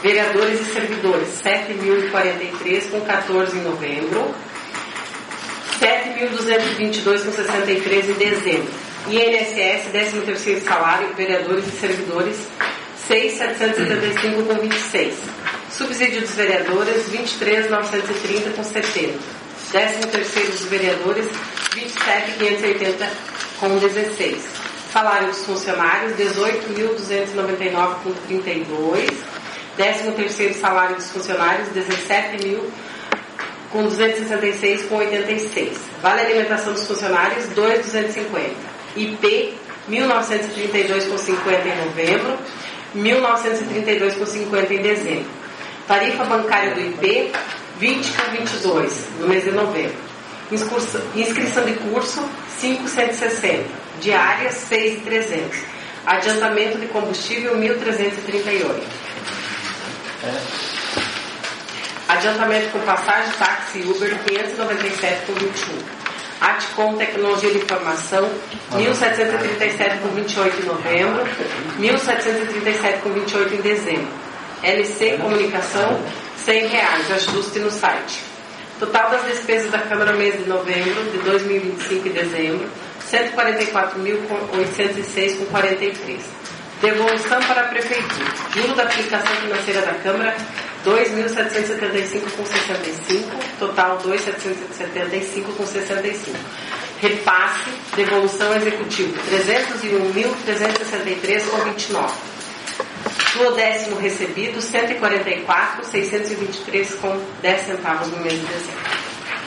Vereadores e servidores, sete mil e quarenta e três com quatorze em novembro. sete mil duzentos e vinte e dois com sessenta e três em dezembro. I N S S, décimo terceiro salário, vereadores e servidores, seis mil setecentos e setenta e cinco com vinte e seis. Subsídio dos vereadores, vinte e três mil novecentos e trinta com setenta. décimo terceiro dos vereadores, vinte e sete mil quinhentos e oitenta com dezesseis. Salário dos funcionários, dezoito mil duzentos e noventa e nove com trinta e dois. décimo terceiro salário dos funcionários, dezessete mil com duzentos e sessenta e seis com oitenta e seis. Vale alimentação dos funcionários, dois mil duzentos e cinquenta. I P, mil novecentos e trinta e dois com cinquenta em novembro, mil novecentos e trinta e dois com cinquenta em dezembro. Tarifa bancária do I P, vinte com vinte e dois no mês de novembro. Inscrição, inscrição de curso, cinco mil cento e sessenta. Diária, seis mil e trezentos. Adiantamento de combustível, mil trezentos e trinta e oito. É. Adiantamento com passagem, táxi e Uber, quinhentos e noventa e sete com vinte e um. Atcom Tecnologia de Informação, mil setecentos e trinta e sete com vinte e oito em novembro, mil setecentos e trinta e sete com vinte e oito em dezembro. L C Comunicação, cem reais, ajuste no site. Total das despesas da Câmara no mês de novembro de dois mil e vinte e cinco e dezembro, cento e quarenta e quatro mil oitocentos e seis com quarenta e três. Devolução para a Prefeitura. Juro da aplicação financeira da Câmara, dois mil setecentos e setenta e cinco com sessenta e cinco. Total, dois mil setecentos e setenta e cinco com sessenta e cinco. Repasse, devolução executivo, trezentos e um mil trezentos e sessenta e três com vinte e nove. Duodécimo recebido, cento e quarenta e quatro mil seiscentos e vinte e três com dez centavos no mês de dezembro.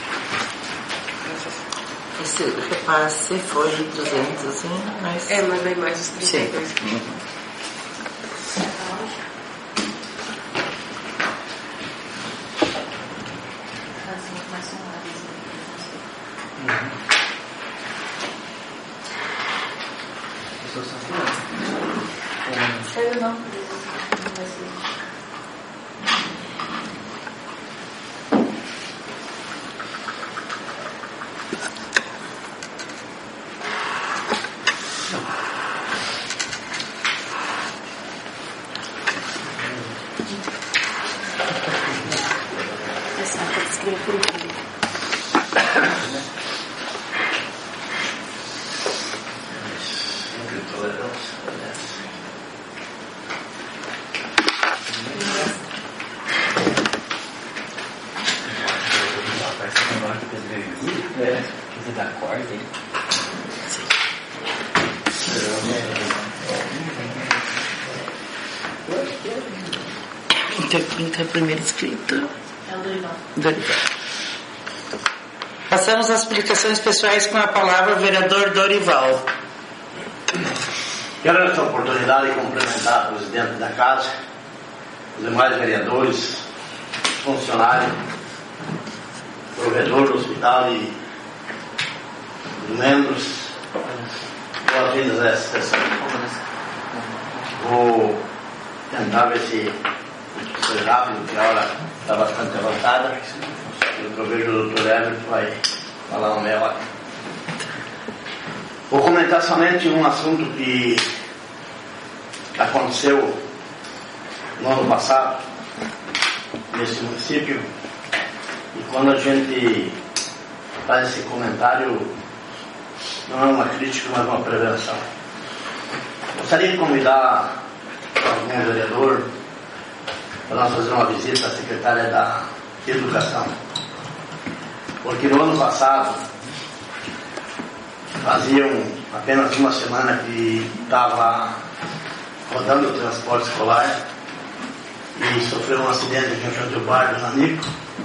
Esse repasse foi duzentos, hein? Mas... É, mas aí mais os trinta e dois. Sim. Sério, não. Quem é o primeiro inscrito? É o Dorival. Dorival. Passamos às explicações pessoais com a palavra o vereador Dorival. Quero nessa oportunidade cumprimentar o presidente da casa, os demais vereadores, funcionários, provedor do hospital e os membros. Boas-vindas a essa sessão. Vou tentar ver se foi rápido, porque a hora está bastante avançada. Eu que eu vejo o doutor Everton vai falar uma meia hora. Vou comentar somente um assunto que aconteceu no ano passado, nesse município, e quando a gente faz esse comentário, não é uma crítica, mas uma prevenção. Gostaria de convidar algum vereador para nós fazer uma visita à secretária da Educação, porque no ano passado faziam apenas uma semana que estava rodando o transporte escolar e sofreu um acidente aqui em frente ao bar do Nanico,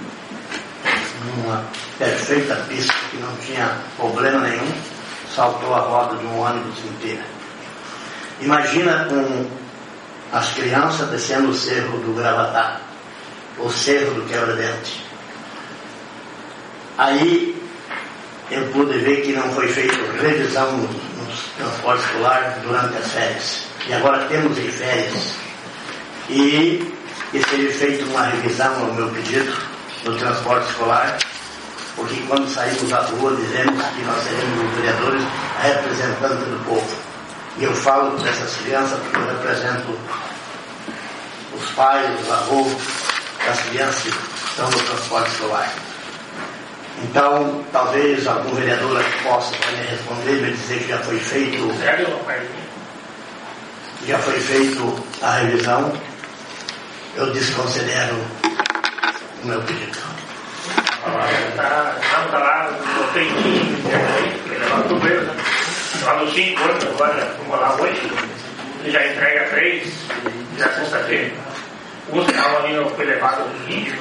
numa perfeita pista que não tinha problema nenhum, saltou a roda de um ônibus inteira. Imagina com as crianças descendo o cerro do Gravatá, o cerro do Quebra-Dente. Aí eu pude ver que não foi feita revisão no, no transporte escolar durante as férias. E agora temos em férias. E, e seria feita uma revisão ao meu pedido no transporte escolar, porque quando saímos à rua dizemos que nós seremos os vereadores representantes do povo. E eu falo para essas crianças porque eu represento os pais, os avós das crianças que estão no transporte escolar. Então, talvez algum vereador aqui possa me responder, me dizer que já foi feito, já foi feito a revisão. Eu desconsidero o meu pedido. Está lá no treininho, lá no cinco anos, agora vamos lá hoje, já entrega três, já sexta-feira. O sinal ali não foi levado no vídeo,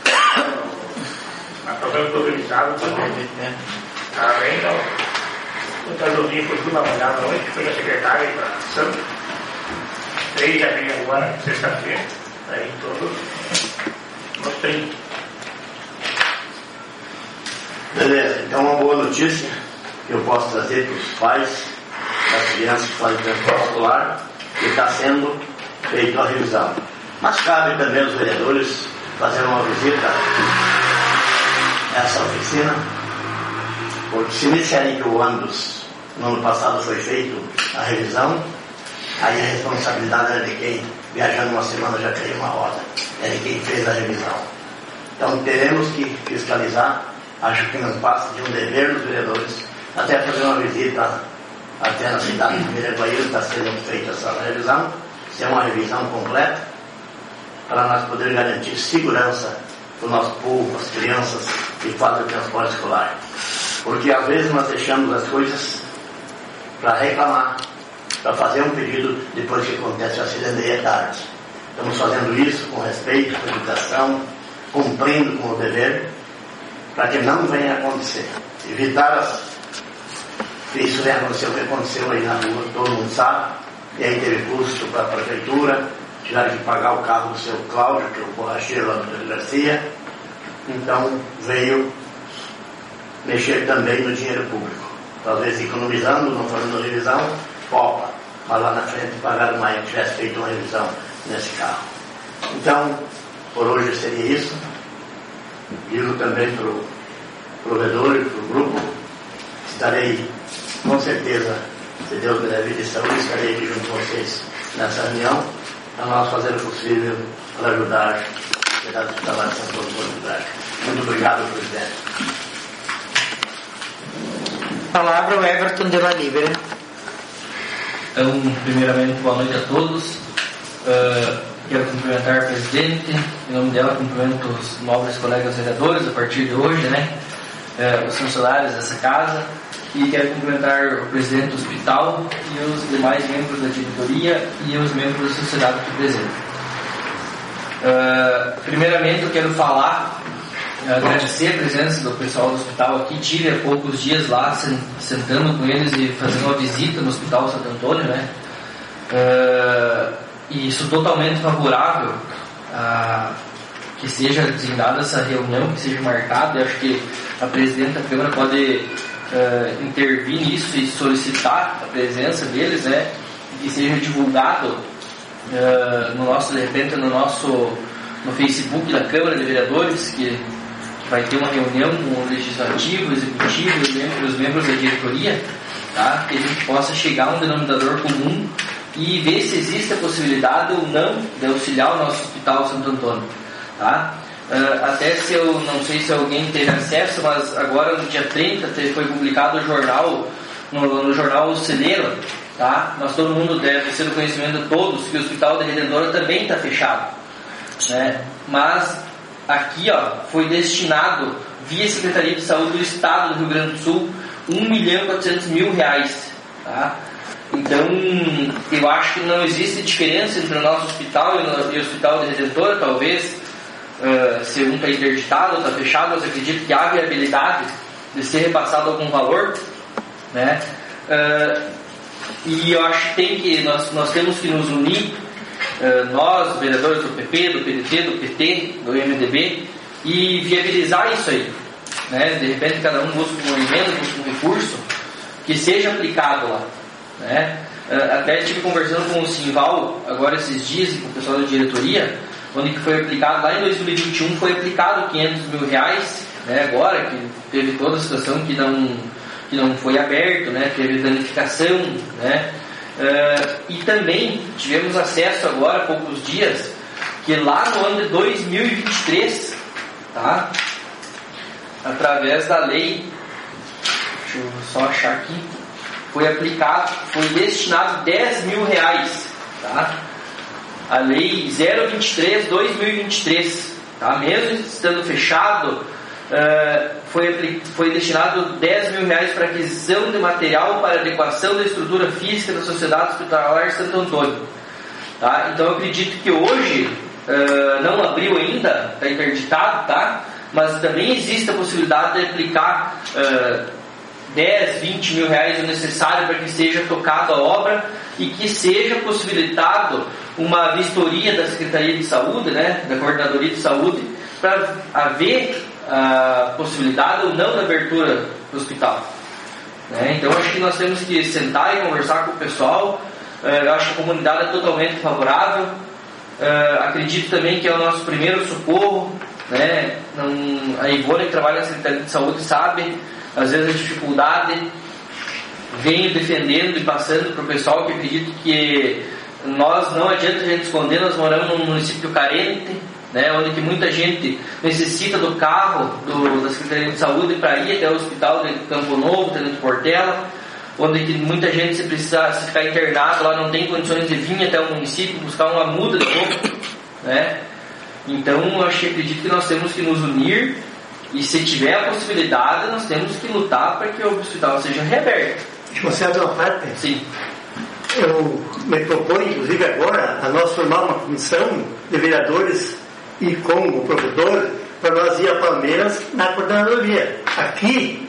a programa organizado também. Tá bem, então. O Tajozinho foi tudo na manhã hoje, foi a secretária para Santos. Três já vem agora, sexta-feira, aí todos nos trinta. Beleza, então uma boa notícia que eu posso trazer para os pais das crianças que fazem transporte escolar, que está sendo feita a revisão. Mas cabe também aos vereadores fazer uma visita a essa oficina, porque se me disserem que o ônibus no ano passado foi feito a revisão, aí a responsabilidade era de quem, viajando uma semana já caiu uma roda, é de quem fez a revisão. Então teremos que fiscalizar. Acho que não passa de um dever dos vereadores até fazer uma visita até na cidade de Miraguaíra, está sendo feita essa revisão, ser uma revisão completa, para nós poder garantir segurança para o nosso povo, as crianças que fazem o transporte escolar. Porque às vezes nós deixamos as coisas para reclamar, para fazer um pedido depois que acontece o acidente e é tarde. Estamos fazendo isso com respeito, com educação, cumprindo com o dever, para que não venha acontecer. Evitar as... isso venha acontecer, o que aconteceu aí na rua, todo mundo sabe, e aí teve custo para a prefeitura, tiveram que pagar o carro do seu Cláudio, que é o borracheiro lá do Garcia, então veio mexer também no dinheiro público, talvez economizando, não fazendo revisão, opa, mas lá na frente pagaram mais que tivesse feito uma revisão nesse carro. Então, por hoje seria isso. Digo também para o provedor e para o grupo, estarei com certeza, se Deus me der vida e saúde, estarei aqui junto com vocês nessa reunião, para nós fazer o possível para ajudar a sociedade de trabalho de São Paulo de Portugal. Muito obrigado, presidente. Palavra o Everton de la Libera. Então, primeiramente, boa noite a todos. Uh, Quero cumprimentar o presidente, em nome dela cumprimento os nobres colegas vereadores a partir de hoje, né? É, os funcionários dessa casa, e quero cumprimentar o presidente do hospital e os demais membros da diretoria e os membros da sociedade aqui presentes. Uh, primeiramente eu quero falar, uh, agradecer a presença do pessoal do hospital aqui. Tive há poucos dias lá sentando com eles e fazendo uma visita no Hospital Santo Antônio, né? Uh, E sou totalmente favorável a que seja designada essa reunião, que seja marcada. Eu acho que a presidente da Câmara pode uh, intervir nisso e solicitar a presença deles, né? Que seja divulgado uh, no nosso, de repente, no nosso no Facebook da Câmara de Vereadores, que vai ter uma reunião com o Legislativo, o Executivo e os membros da diretoria, tá? Que a gente possa chegar a um denominador comum e ver se existe a possibilidade ou não de auxiliar o nosso Hospital Santo Antônio, tá? Uh, até se eu não sei se alguém teve acesso, mas agora no dia trinta foi publicado o jornal, no, no jornal O Celeiro, tá? Mas todo mundo deve ser do conhecimento de todos que o Hospital da Redentora também está fechado, né? Mas aqui, ó, foi destinado via Secretaria de Saúde do Estado do Rio Grande do Sul um milhão e quatrocentos mil reais, tá? Então, eu acho que não existe diferença entre o nosso hospital e o Hospital da Redentora. Talvez, uh, se um está interditado ou está fechado, mas acredito que há viabilidade de ser repassado algum valor, né? Uh, e eu acho que, tem que nós, nós temos que nos unir, uh, nós, vereadores do P P, do P D T, do P T, do M D B, e viabilizar isso aí, né? De repente, cada um busca um emenda, busca um recurso que seja aplicado lá, né? Até estive conversando com o Simval agora esses dias e com o pessoal da diretoria, onde que foi aplicado lá em dois mil e vinte e um, foi aplicado quinhentos mil reais, né? Agora que teve toda a situação que não, que não foi aberto, né? Teve danificação, né? Uh, e também tivemos acesso agora há poucos dias que lá no ano de dois mil e vinte e três, tá? Através da lei, deixa eu só achar aqui, foi aplicado, foi destinado dez mil reais, tá? A lei zero vinte e três, dois mil e vinte e três, tá? Mesmo estando fechado, uh, foi, foi destinado dez mil reais para aquisição de material para adequação da estrutura física da Sociedade Hospitalar Santo Antônio, tá? Então eu acredito que hoje, uh, não abriu ainda, está interditado, tá? Mas também existe a possibilidade de aplicar uh, dez, vinte mil reais o necessário para que seja tocada a obra e que seja possibilitado uma vistoria da Secretaria de Saúde, né, da Coordenadoria de Saúde, para haver a possibilidade ou não da abertura do hospital. Né? Então acho que nós temos que sentar e conversar com o pessoal. Uh, eu acho que a comunidade é totalmente favorável. Uh, acredito também que é o nosso primeiro socorro. Né? Não, a Ivone, que trabalha na Secretaria de Saúde, sabe às vezes a dificuldade. Venho defendendo e passando para o pessoal, que acredito que nós, não adianta a gente esconder, nós moramos num município carente, né, onde que muita gente necessita do carro do, da Secretaria de Saúde para ir até o hospital de Campo Novo, Tenente Portela, onde que muita gente, se precisar, se ficar internado lá, não tem condições de vir até o município buscar uma muda de novo, né? Então eu acho que acredito que nós temos que nos unir, e se tiver a possibilidade, nós temos que lutar para que o hospital seja reaberto. Deixa eu fazer uma parte. Sim. Eu me proponho, inclusive agora, a nós formar uma comissão de vereadores e com o provedor para nós ir a Palmeiras na coordenadoria. Aqui,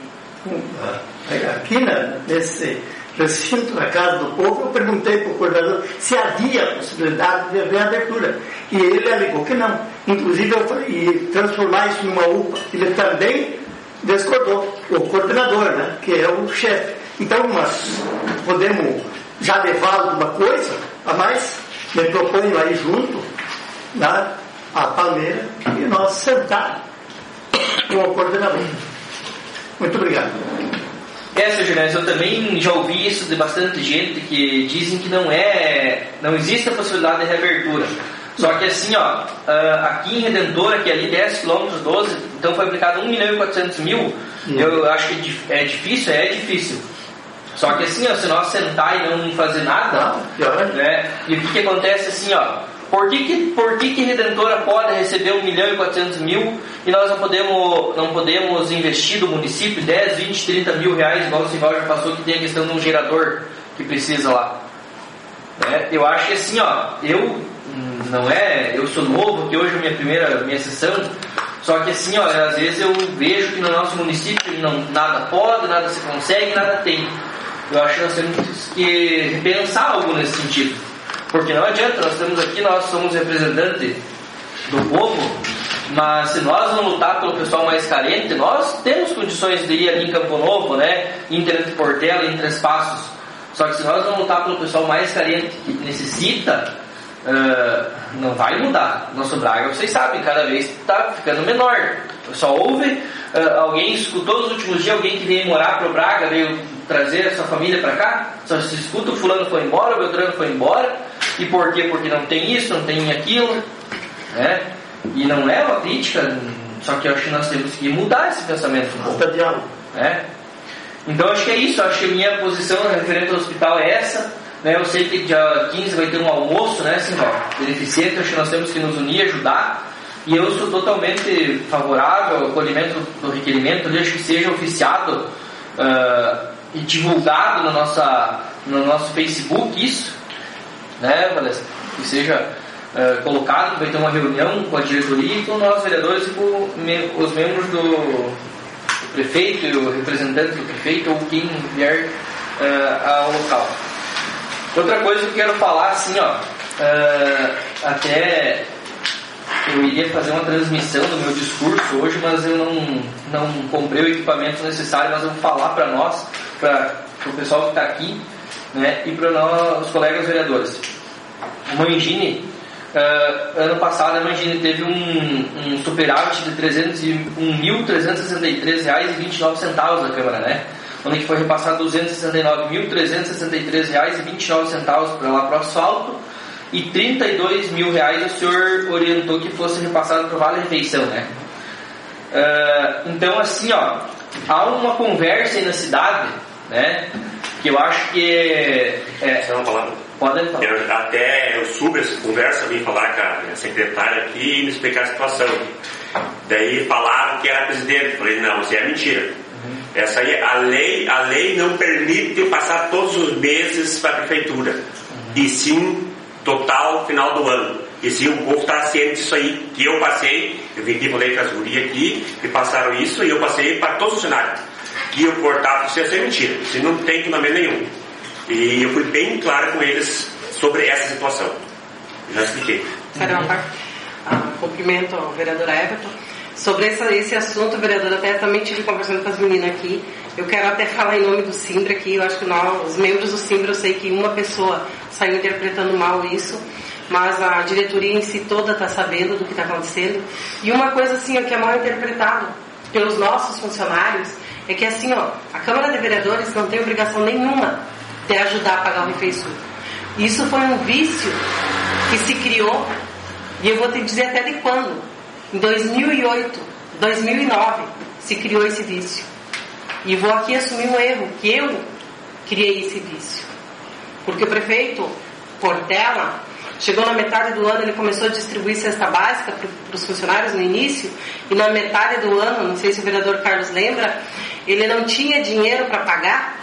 aqui na, nesse recinto da Casa do Povo, eu perguntei para o coordenador se havia possibilidade de haver abertura. E ele alegou que não. Inclusive, eu falei, e transformar isso numa U P A. Ele também discordou, o coordenador, né, que é o chefe. Então, nós podemos já levar alguma coisa a mais, me proponho aí junto, né, a Palmeira, e nós sentar com o coordenador. Muito obrigado. É, seu Juliano, eu também já ouvi isso de bastante gente que dizem que não é, não existe a possibilidade de reabertura. Só que assim, ó, aqui em Redentora, que é ali dez quilômetros, doze, então foi aplicado um milhão e quatrocentos mil, eu acho que é difícil, é difícil. Só que assim, ó, se nós sentar e não fazer nada, não, né, e o que, que acontece assim, ó, por que que, por que que Redentora pode receber um milhão e quatrocentos mil e nós não podemos, não podemos investir do município dez, vinte, trinta mil reais, igual o Simval já passou, que tem a questão de um gerador que precisa lá. Né? Eu acho que assim, ó, eu não é, eu sou novo, que hoje é a minha primeira minha sessão, só que assim, ó, às vezes eu vejo que no nosso município não, nada pode, nada se consegue, nada tem. Eu acho que nós temos que repensar algo nesse sentido. Porque não adianta, nós estamos aqui, nós somos representantes do povo, mas se nós não lutar pelo pessoal mais carente, nós temos condições de ir ali em Campo Novo, né, em Tenente Portela, em Três Passos. Só que se nós não lutar pelo pessoal mais carente que necessita, uh, não vai mudar. Nosso Braga, vocês sabem, cada vez está ficando menor. Só houve, uh, alguém escutou nos últimos dias, alguém que veio morar para o Braga, veio trazer a sua família para cá, só se escuta o fulano foi embora, o Beltrano foi embora. E por quê? Porque não tem isso, não tem aquilo, né? E não é uma crítica, só que eu acho que nós temos que mudar esse pensamento. Né? Então acho que é isso, acho que a minha posição referente ao hospital é essa, né? Eu sei que dia quinze vai ter um almoço, né, Simval, beneficente, acho que nós temos que nos unir, ajudar, e eu sou totalmente favorável ao acolhimento do requerimento, eu acho que seja oficiado uh, e divulgado na nossa, no nosso Facebook isso, né, Valesca? Que seja uh, colocado, vai ter uma reunião com a diretoria e com nós vereadores e com me, os membros do, do prefeito e o representante do prefeito ou quem vier uh, ao local. Outra coisa que eu quero falar, assim, ó, uh, até eu iria fazer uma transmissão do meu discurso hoje, mas eu não, não comprei o equipamento necessário, mas eu vou falar para nós, para o pessoal que está aqui, né, e para nós, os colegas vereadores. A Mangini, uh, ano passado a Mangini teve um, um superávit de trezentos e um mil trezentos e sessenta e três reais e vinte e nove centavos da Câmara, né? Onde que foi repassado duzentos e sessenta e nove mil trezentos e sessenta e três reais e vinte e nove centavos para lá para o asfalto e trinta e dois mil reais o senhor orientou que fosse repassado para o Vale Refeição, né? Uh, então, assim, ó, há uma conversa aí na cidade, né? Que eu acho que é... é Você não falando? Pode falar. Eu, até eu subo essa conversa, vim falar com a secretária aqui e me explicar a situação. Daí falaram que era presidente. Eu falei, não, isso é mentira. Uhum. Essa aí, a lei, a lei não permite passar todos os meses para a prefeitura. Uhum. E sim, total, final do ano. E sim, o povo está ciente disso aí. Que eu passei, eu vim aqui, falei com as gurias aqui, que passaram isso, e eu passei para todos os funcionários. Que eu cortava, isso ia ser mentira. Isso não tem fundamento nenhum. E eu fui bem claro com eles sobre essa situação. Já expliquei. Ah, cumprimento ao vereador Everton. Sobre essa, esse assunto, vereador, até também estive conversando com as meninas aqui. Eu quero até falar em nome do Simbra aqui. Eu acho que nós, os membros do Simbra, eu sei que uma pessoa saiu interpretando mal isso, mas a diretoria em si toda está sabendo do que está acontecendo. E uma coisa assim, que é mal interpretado pelos nossos funcionários, é que assim, ó, a Câmara de Vereadores não tem obrigação nenhuma de ajudar a pagar o refeição. Isso foi um vício que se criou, e eu vou te dizer até de quando. Em dois mil e oito, dois mil e nove se criou esse vício. E vou aqui assumir um erro, que eu criei esse vício. Porque o prefeito Portela chegou na metade do ano, ele começou a distribuir cesta básica para os funcionários no início, e na metade do ano, não sei se o vereador Carlos lembra, ele não tinha dinheiro para pagar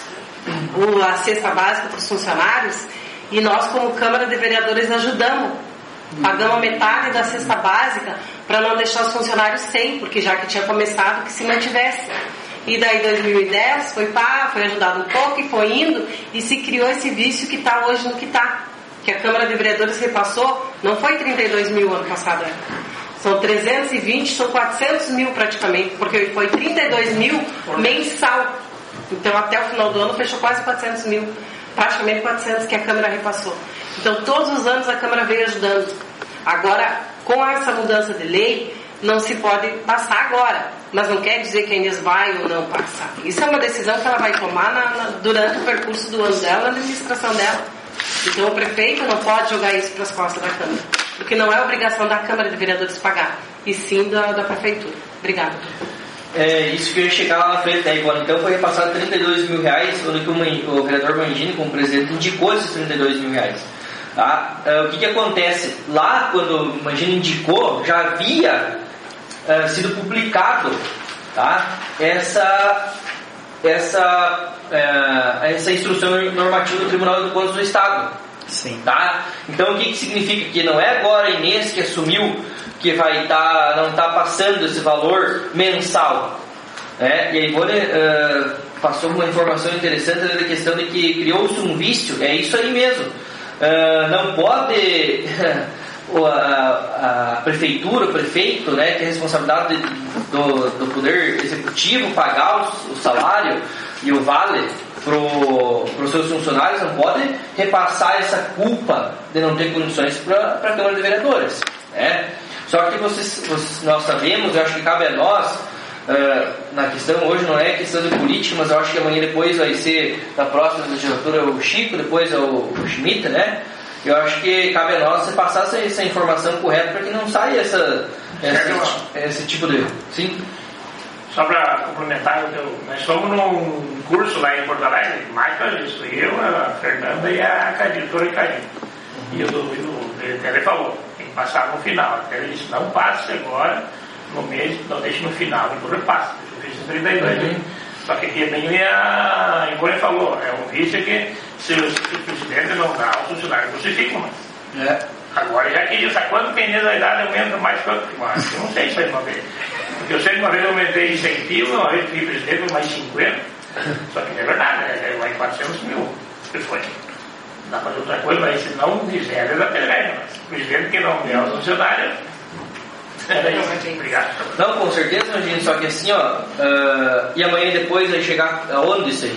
a cesta básica para os funcionários, e nós, como Câmara de Vereadores, ajudamos. Pagamos a metade da cesta básica para não deixar os funcionários sem, porque já que tinha começado, que se mantivesse. E daí, em dois mil e dez, foi pá, foi ajudado um pouco e foi indo, e se criou esse vício que está hoje no que está. Que a Câmara de Vereadores repassou, não foi trinta e dois mil ano passado, né? São trezentos e vinte, são quatrocentos mil praticamente, porque foi trinta e dois mil mensal. Então, até o final do ano, fechou quase quatrocentos mil, praticamente quatrocentos que a Câmara repassou. Então, todos os anos a Câmara veio ajudando. Agora, com essa mudança de lei, não se pode passar agora, mas não quer dizer que a Inês vai ou não passar. Isso é uma decisão que ela vai tomar na, na, durante o percurso do ano dela, na administração dela. Então, o prefeito não pode jogar isso para as costas da Câmara, porque não é obrigação da Câmara de Vereadores pagar, e sim da, da Prefeitura. Obrigada. É isso que eu ia chegar lá na frente, né, Ivone? Então foi repassado trinta e dois mil reais, quando o, o vereador Mangini, como presidente, indicou esses trinta e dois mil reais. Tá? Uh, o que que acontece? Lá, quando o Mangini indicou, já havia uh, sido publicado, tá? essa, essa, uh, essa instrução normativa do Tribunal de Contas do Estado. Sim. Tá? Então o que que significa? Que não é agora a Inês que assumiu que vai tá, não está passando esse valor mensal. Né? E a Ivone uh, passou uma informação interessante da questão de que criou-se um vício. É isso aí mesmo. Uh, não pode uh, a, a prefeitura, o prefeito, né, que é responsabilidade do, do poder executivo, pagar o, o salário e o vale para os seus funcionários, não pode repassar essa culpa de não ter condições para a Câmara de Vereadores. Né? Só que vocês, vocês, nós sabemos, eu acho que cabe a nós, uh, na questão hoje não é questão de política, mas eu acho que amanhã depois vai ser, na próxima legislatura, o Chico, depois é o, o Schmidt, né? Eu acho que cabe a nós passar essa, essa informação correta para que não saia essa, essa, esse tipo de... Sim? Só para complementar, nós fomos num curso lá em Porto Alegre, mais para isso, eu, a Fernanda e a diretora Carinho. E o, o ele falou, tem que passar no final. Ele disse, não passe agora, no mês, não deixe no final, depois passa. Eu fiz trinta e dois, uhum. Só que aqui nem a Ivone falou, é um vício que se o, se o presidente não dá ao funcionário, você fica mais. É. Agora já que isso, a quanto dependendo da idade aumenta mais quanto? Mas eu não sei se vai uma vez. Porque eu sei que uma vez eu aumentei incentivo, uma vez fui presidente mais cinquenta, só que não é verdade, né? É mais quatrocentos mil pessoas. Dá para fazer outra coisa, mas se não fizer, é da pereira. O presidente que não der aos funcionários. É isso. Obrigado. Não, com certeza, imagina, só que assim, ó, uh, e amanhã depois vai chegar aonde isso aí?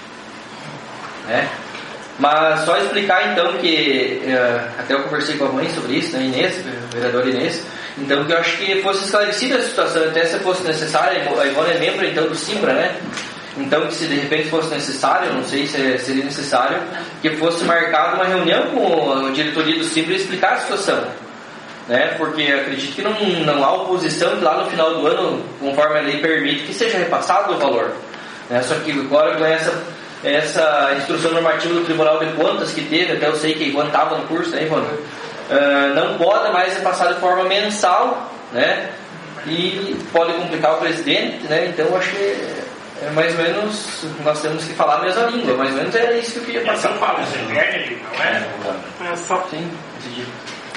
Né? Mas só explicar então que uh, até eu conversei com a mãe sobre isso, né, Inês, o vereador Inês, então que eu acho que fosse esclarecida a situação, até se fosse necessário, a Ivone é membro então do Simbra, né? Então, que se de repente fosse necessário, não sei se seria necessário, que fosse marcada uma reunião com a diretoria do Simples e explicar a situação. Né? Porque acredito que não, não há oposição que lá no final do ano, conforme a lei permite, que seja repassado o valor. Né? Só que agora com essa, essa instrução normativa do Tribunal de Contas que teve, até eu sei que Ivan estava no curso, né, Ivan? Uh, não pode mais repassar de forma mensal, né? E pode complicar o presidente, né? Então eu acho que é mais ou menos, nós temos que falar a mesma língua, mais ou menos era isso que eu queria passar. São Paulo, você entende, não é? É só sim, entendi.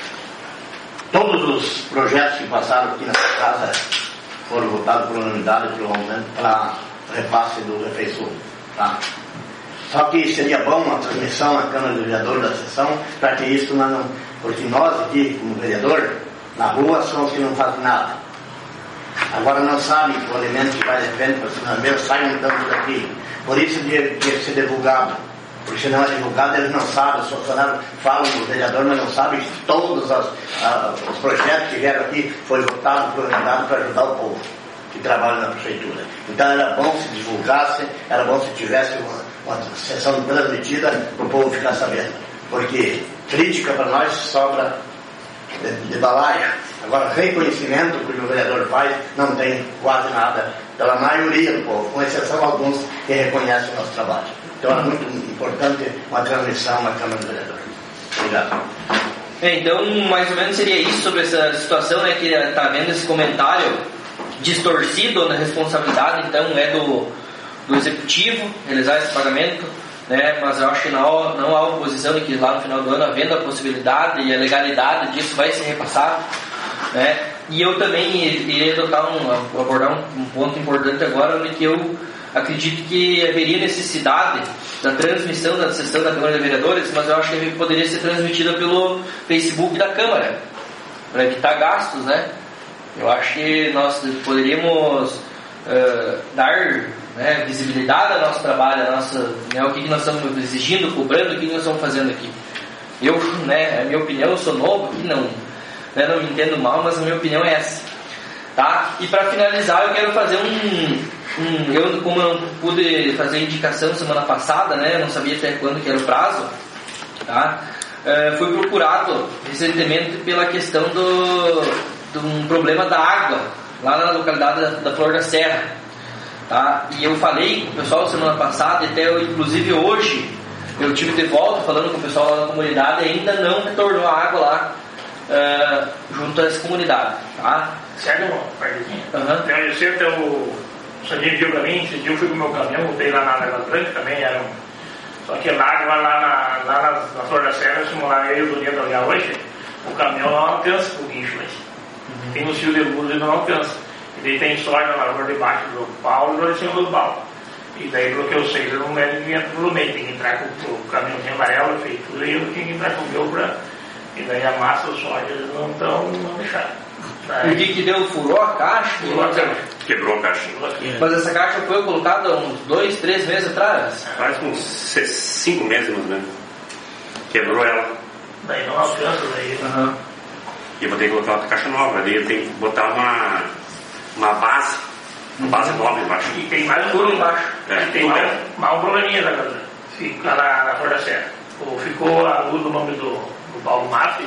Todos os projetos que passaram aqui nessa casa foram votados por unanimidade pelo aumento para repasse do refeição, tá? Só que seria bom uma transmissão à Câmara do Vereador da sessão para que isso não, porque nós aqui como vereador na rua somos que não fazem nada. Agora não sabem que o alimento que vai de frente para o sinaleiro sai um tanto daqui. Por isso tinha que ser divulgado. Porque se não é divulgado, eles não sabem. Os funcionários falam do vereador, mas não sabem que todos as, a, os projetos que vieram aqui foram votados por unidade para ajudar o povo que trabalha na prefeitura. Então era bom se divulgasse, era bom se tivesse uma, uma sessão transmitida para o povo ficar sabendo. Porque crítica para nós sobra de, de balaio. Agora, reconhecimento que o vereador faz, não tem quase nada, pela maioria do povo, com exceção de alguns que reconhecem o nosso trabalho. Então é muito importante uma transmissão na Câmara do Vereador. Obrigado. É, então, mais ou menos seria isso sobre essa situação, né, que está havendo esse comentário distorcido na responsabilidade, então, é do, do Executivo realizar esse pagamento, né, mas eu acho que não, não há oposição de que lá no final do ano, havendo a possibilidade e a legalidade disso, vai ser repassado. Né? E eu também iria adotar um, abordar um, um ponto importante agora, onde que eu acredito que haveria necessidade da transmissão da sessão da Câmara de Vereadores, mas eu acho que poderia ser transmitida pelo Facebook da Câmara, para evitar gastos, né? Eu acho que nós poderíamos uh, dar, né, visibilidade ao nosso trabalho, ao nosso, né, o que, que nós estamos exigindo, cobrando, o que, que nós estamos fazendo aqui. Eu, né, a minha opinião, eu sou novo aqui, não... Eu não me entendo mal, mas a minha opinião é essa, tá? E para finalizar, eu quero fazer um, um... Eu, como eu não pude fazer indicação semana passada, né? Eu não sabia até quando que era o prazo, tá? Uh, fui procurado recentemente pela questão do, de um problema da água, lá na localidade da, da Flor da Serra, tá? E eu falei com o pessoal semana passada, até eu, inclusive hoje, eu tive de volta falando com o pessoal lá da comunidade e ainda não retornou a água lá, Uh, junto a essa comunidade, tá? Sério, Pardezinho? Uhum. Então, eu sei até o Sandinho viu pra mim, esse dia eu fui com o meu caminhão, voltei lá na Água Branca também, era um... só que lá, lá, lá, na, lá na, na Flor da Serra, se lá eu e o Doninho olhar hoje, o caminhão não alcança o guincho, mas uhum. Tem um fio de luz e não alcança. E daí tem soja na lavoura debaixo do Paulo e do cima do Paulo. E daí, pelo que eu sei, eu não deve vir pelo meio, tem que entrar com o caminhãozinho amarelo, a feitura, e eu tenho que entrar com o meu pra... E daí a massa, os soja, eles não estão, não deixaram. O que que deu? Furou a caixa? Furou a caixa. Quebrou a caixa. Mas essa caixa foi colocada há uns dois, três meses atrás? Faz uns cinco meses, mais ou menos. Quebrou ela. Daí não alcança, daí. Uhum. E eu vou ter que colocar outra caixa nova. Daí eu tenho que botar uma, uma base. Uma base nova embaixo. E tem mais um furo embaixo. É, e tem mais, mais um probleminha da galera. Fica na, na Flor da Serra. Ficou a luz do nome do, do Paulo Mafia.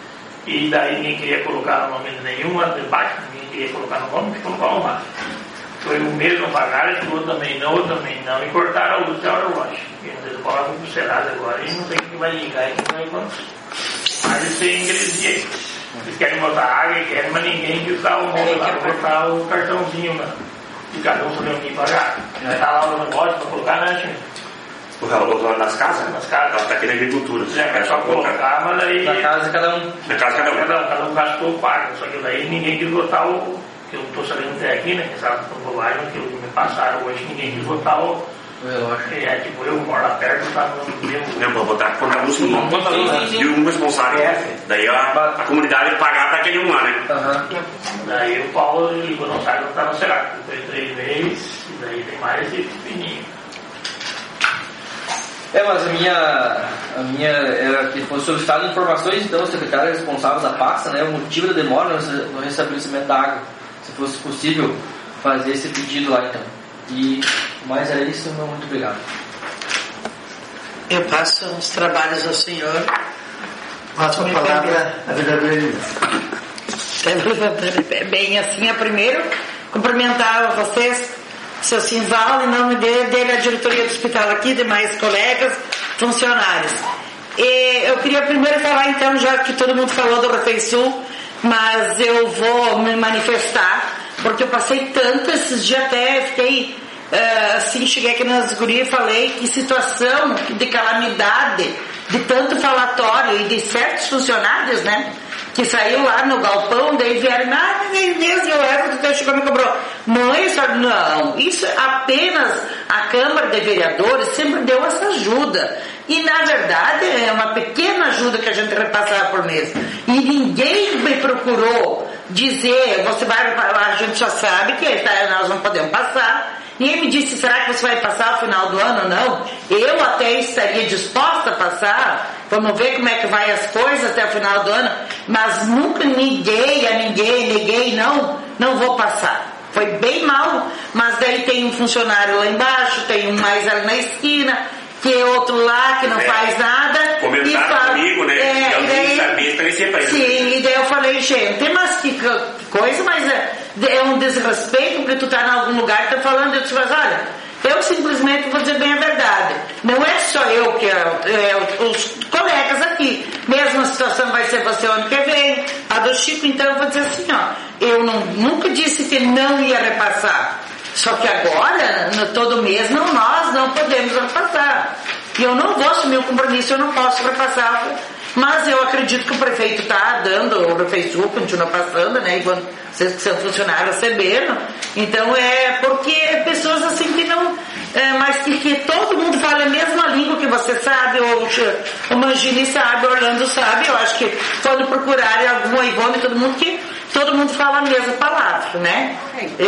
E daí ninguém queria colocar o nome de nenhuma debaixo, ninguém queria colocar no nome, ficou no Paulo Mafia. Foi o mesmo pagar, o outro também não, outro também não. E cortaram a luz da hora loja. E às vezes coloca com pulseirada agora e não sei o que vai ligar e que vai acontecer. Mas eles têm ingredientes. Eles querem botar água e querem, mas ninguém que está o nome lá para botar o cartãozinho lá. E cada um sabe onde pagar. Já está lá no negócio para colocar, né, gente? O relógio nas casas? Nas casas. Ela está aqui na agricultura. É, é só colocar, mas daí... Na casa cada um. Na casa cada um. Cada um, cada um gastou o pago. Só que daí ninguém quis botar o... Que eu estou sabendo até aqui, né? Que sabe com bobagem, que me passaram hoje, ninguém quis botar o... Eu acho. É, tipo, eu moro lá perto, tá no mesmo... Não, vou botar conta a luz no nome. E um responsável. É. Daí a, a comunidade pagar para aquele um lá, né? Uhum. Daí o Paulo ligou, não sabe, não tá no Cerrado. Foi três vezes, e daí tem mais esse pequenininho. É, mas a minha, a minha era que fosse solicitado informações, então, o secretário responsável da pasta, né, o motivo da demora no restabelecimento da água, se fosse possível fazer esse pedido lá, então. E mais é isso, meu muito obrigado. Eu passo os trabalhos ao senhor. Passo a palavra à vereadora Elisa. Bem, assim, é primeiro cumprimentar vocês, seu Simval, em nome dele, dele, a diretoria do hospital aqui, demais colegas, funcionários. E eu queria primeiro falar, então, já que todo mundo falou do Refeisul, mas eu vou me manifestar, porque eu passei tanto esses dias, até fiquei, uh, assim, cheguei aqui nas gurias e falei que situação de calamidade, de tanto falatório e de certos funcionários, né, que saiu lá no galpão, daí vieram, ah, nem mesmo, eu levo, então chegou e me cobrou. Mãe, senhora, não, isso apenas a Câmara de Vereadores sempre deu essa ajuda. E na verdade é uma pequena ajuda que a gente repassava por mês. E ninguém me procurou dizer, você vai, a gente já sabe que nós não podemos passar. Ninguém me disse, será que você vai passar ao final do ano? Não. Eu até estaria disposta a passar. Vamos ver como é que vai as coisas até o final do ano. Mas nunca neguei a ninguém, neguei, não, não vou passar. Foi bem mal, mas daí tem um funcionário lá embaixo, tem um mais ali na esquina, que é outro lá que não é, faz nada. Comentaram fala, comigo, né? É, e alguém sabia esclarecer para ele. Sim, e daí eu falei, gente, mas que coisa, mas é, é um desrespeito, porque tu tá em algum lugar e tá falando, eu te falo, olha, eu simplesmente vou dizer bem a verdade. Não é só eu que é, é, os colegas aqui. Mesma situação vai ser você ano que vem, a do Chico, então eu vou dizer assim, ó, eu não, nunca disse que não ia repassar. Só que agora, no, todo mês, não, nós não podemos repassar. E eu não vou assumir o compromisso, eu não posso repassar. Mas eu acredito que o prefeito está dando, o prefeitura continua passando, né? E quando vocês que são funcionários receberam. Então é porque pessoas assim que não. É, mas que, que todo mundo fala a mesma língua que você sabe, ou o Mangini sabe, o Orlando sabe. Eu acho que quando procurarem algum Ivone, todo mundo que. Todo mundo fala a mesma palavra, né? É,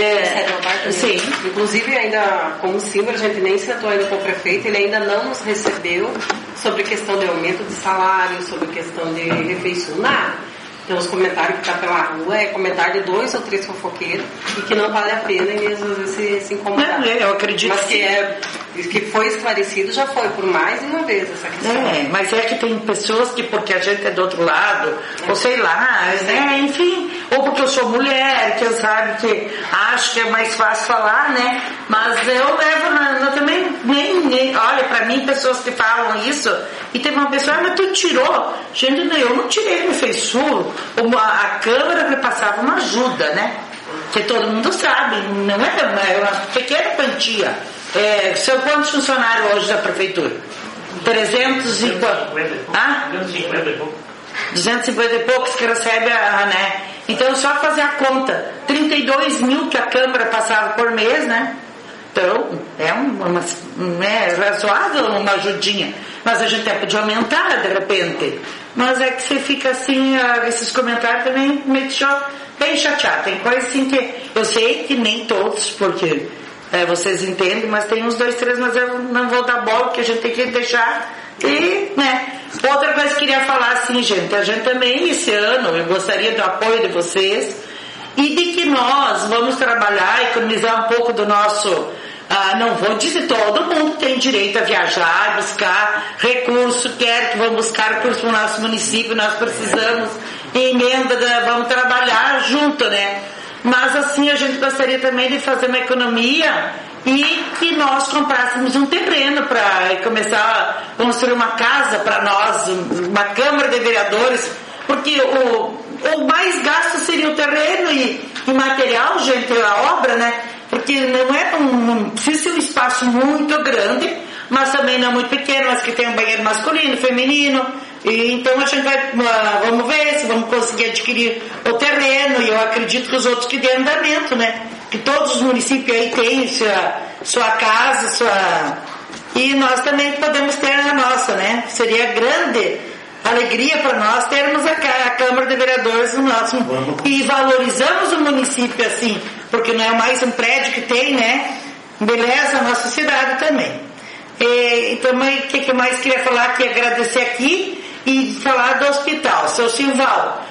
é, sim. Inclusive, ainda como símbolo, a gente nem sentou ainda com o prefeito, ele ainda não nos recebeu sobre questão de aumento de salário, sobre questão de refeição, nada. Então, os comentários que tá pela rua é comentário de dois ou três fofoqueiros e que não vale a pena e às vezes se, se incomodar. Não, eu acredito. Mas que, é, que foi esclarecido já foi por mais de uma vez essa questão. É, mas é que tem pessoas que porque a gente é do outro lado, é. ou sei lá, né, enfim, ou porque eu sou mulher, que eu sabe que acho que é mais fácil falar, né? Mas eu levo, na, na, também, nem, nem, olha, pra mim, pessoas que falam isso, e teve uma pessoa, ah, mas tu tirou. Gente, não, eu não tirei no Facebook. A, a Câmara repassava uma ajuda, né? Que todo mundo sabe, não é uma, é uma pequena quantia. É, são quantos funcionários hoje da Prefeitura? trezentos e quanto? Ah? duzentos e cinquenta e pouco. duzentos e cinquenta e poucos que recebe a, né? Então, só fazer a conta. trinta e dois mil que a Câmara passava por mês, né? Então, é uma, uma é razoável uma ajudinha. Mas a gente até podia aumentar, de repente. Mas é que você fica assim, uh, esses comentários também me deixou bem chateado. Tem coisa assim que eu sei que nem todos, porque é, vocês entendem, mas tem uns dois, três, mas eu não vou dar bola, porque a gente tem que deixar. E, né? Outra coisa que eu queria falar assim, gente, a gente também esse ano, eu gostaria do apoio de vocês e de que nós vamos trabalhar, economizar um pouco do nosso. Ah, não vou dizer, todo mundo tem direito a viajar, buscar recurso, quer que vamos buscar recurso para o nosso município, nós precisamos, emenda, vamos trabalhar junto, né? Mas assim, a gente gostaria também de fazer uma economia e que nós comprássemos um terreno para começar a construir uma casa para nós, uma Câmara de Vereadores, porque o, o mais gasto seria o terreno e, e material, gente, a obra, né? Porque não é um, não precisa ser um espaço muito grande, mas também não muito pequeno, mas que tem um banheiro masculino, feminino. E então a gente vai, uh, vamos ver se vamos conseguir adquirir o terreno, e eu acredito que os outros que dêem andamento, né? Que todos os municípios aí têm sua, sua casa, sua. E nós também podemos ter a nossa, né? Seria grande alegria para nós termos a, a Câmara de Vereadores no nosso. E valorizamos o município assim, porque não é mais um prédio que tem, né? Beleza a nossa cidade também. E, e também o que, que mais queria falar aqui, agradecer aqui e falar do hospital. Seu Silval,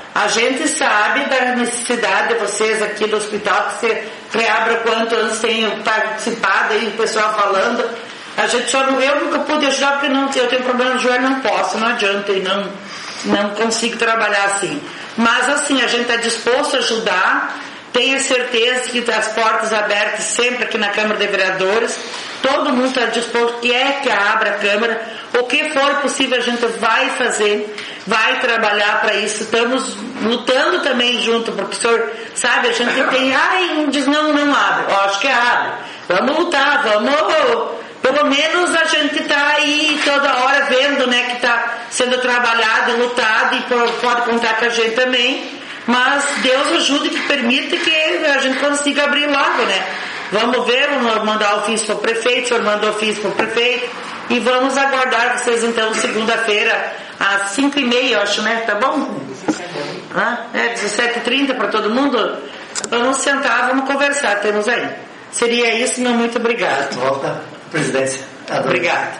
A gente sabe da necessidade de vocês aqui do hospital, que você reabra quanto antes, tenho participado aí, o pessoal falando. A gente só não, eu nunca pude ajudar porque não, eu tenho problema no joelho, não posso, não adianta, e não, não consigo trabalhar assim. Mas assim, a gente está disposto a ajudar, tenha certeza que as portas abertas sempre aqui na Câmara de Vereadores, todo mundo está disposto, que é que abra a Câmara, o que for possível a gente vai fazer, vai trabalhar para isso, estamos lutando também junto, porque o senhor sabe, a gente tem, ai, um diz não, não abre, ó, acho que abre, vamos lutar, vamos, pelo menos a gente está aí toda hora vendo, né, que está sendo trabalhado, lutado, e pode contar com a gente também, mas Deus ajude que permita que a gente consiga abrir logo, né? Vamos ver, vamos mandar ofício para o prefeito, o senhor manda ofício para o prefeito, e vamos aguardar vocês então segunda-feira às cinco e meia, eu acho, né? Tá bom? Ah, é, dezessete e trinta para todo mundo? Vamos sentar, vamos conversar, temos aí. Seria isso, meu muito obrigado. Volta à presidência. Obrigado.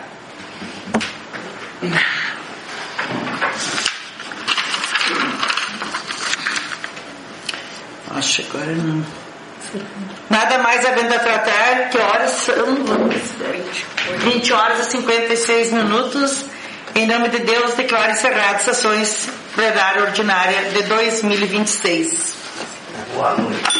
Acho que agora não. Nada mais havendo a tratar, que horas são? vinte horas e cinquenta e seis minutos. Em nome de Deus, declaro encerradas as sessões plenária ordinária de dois mil e vinte e seis. Boa noite.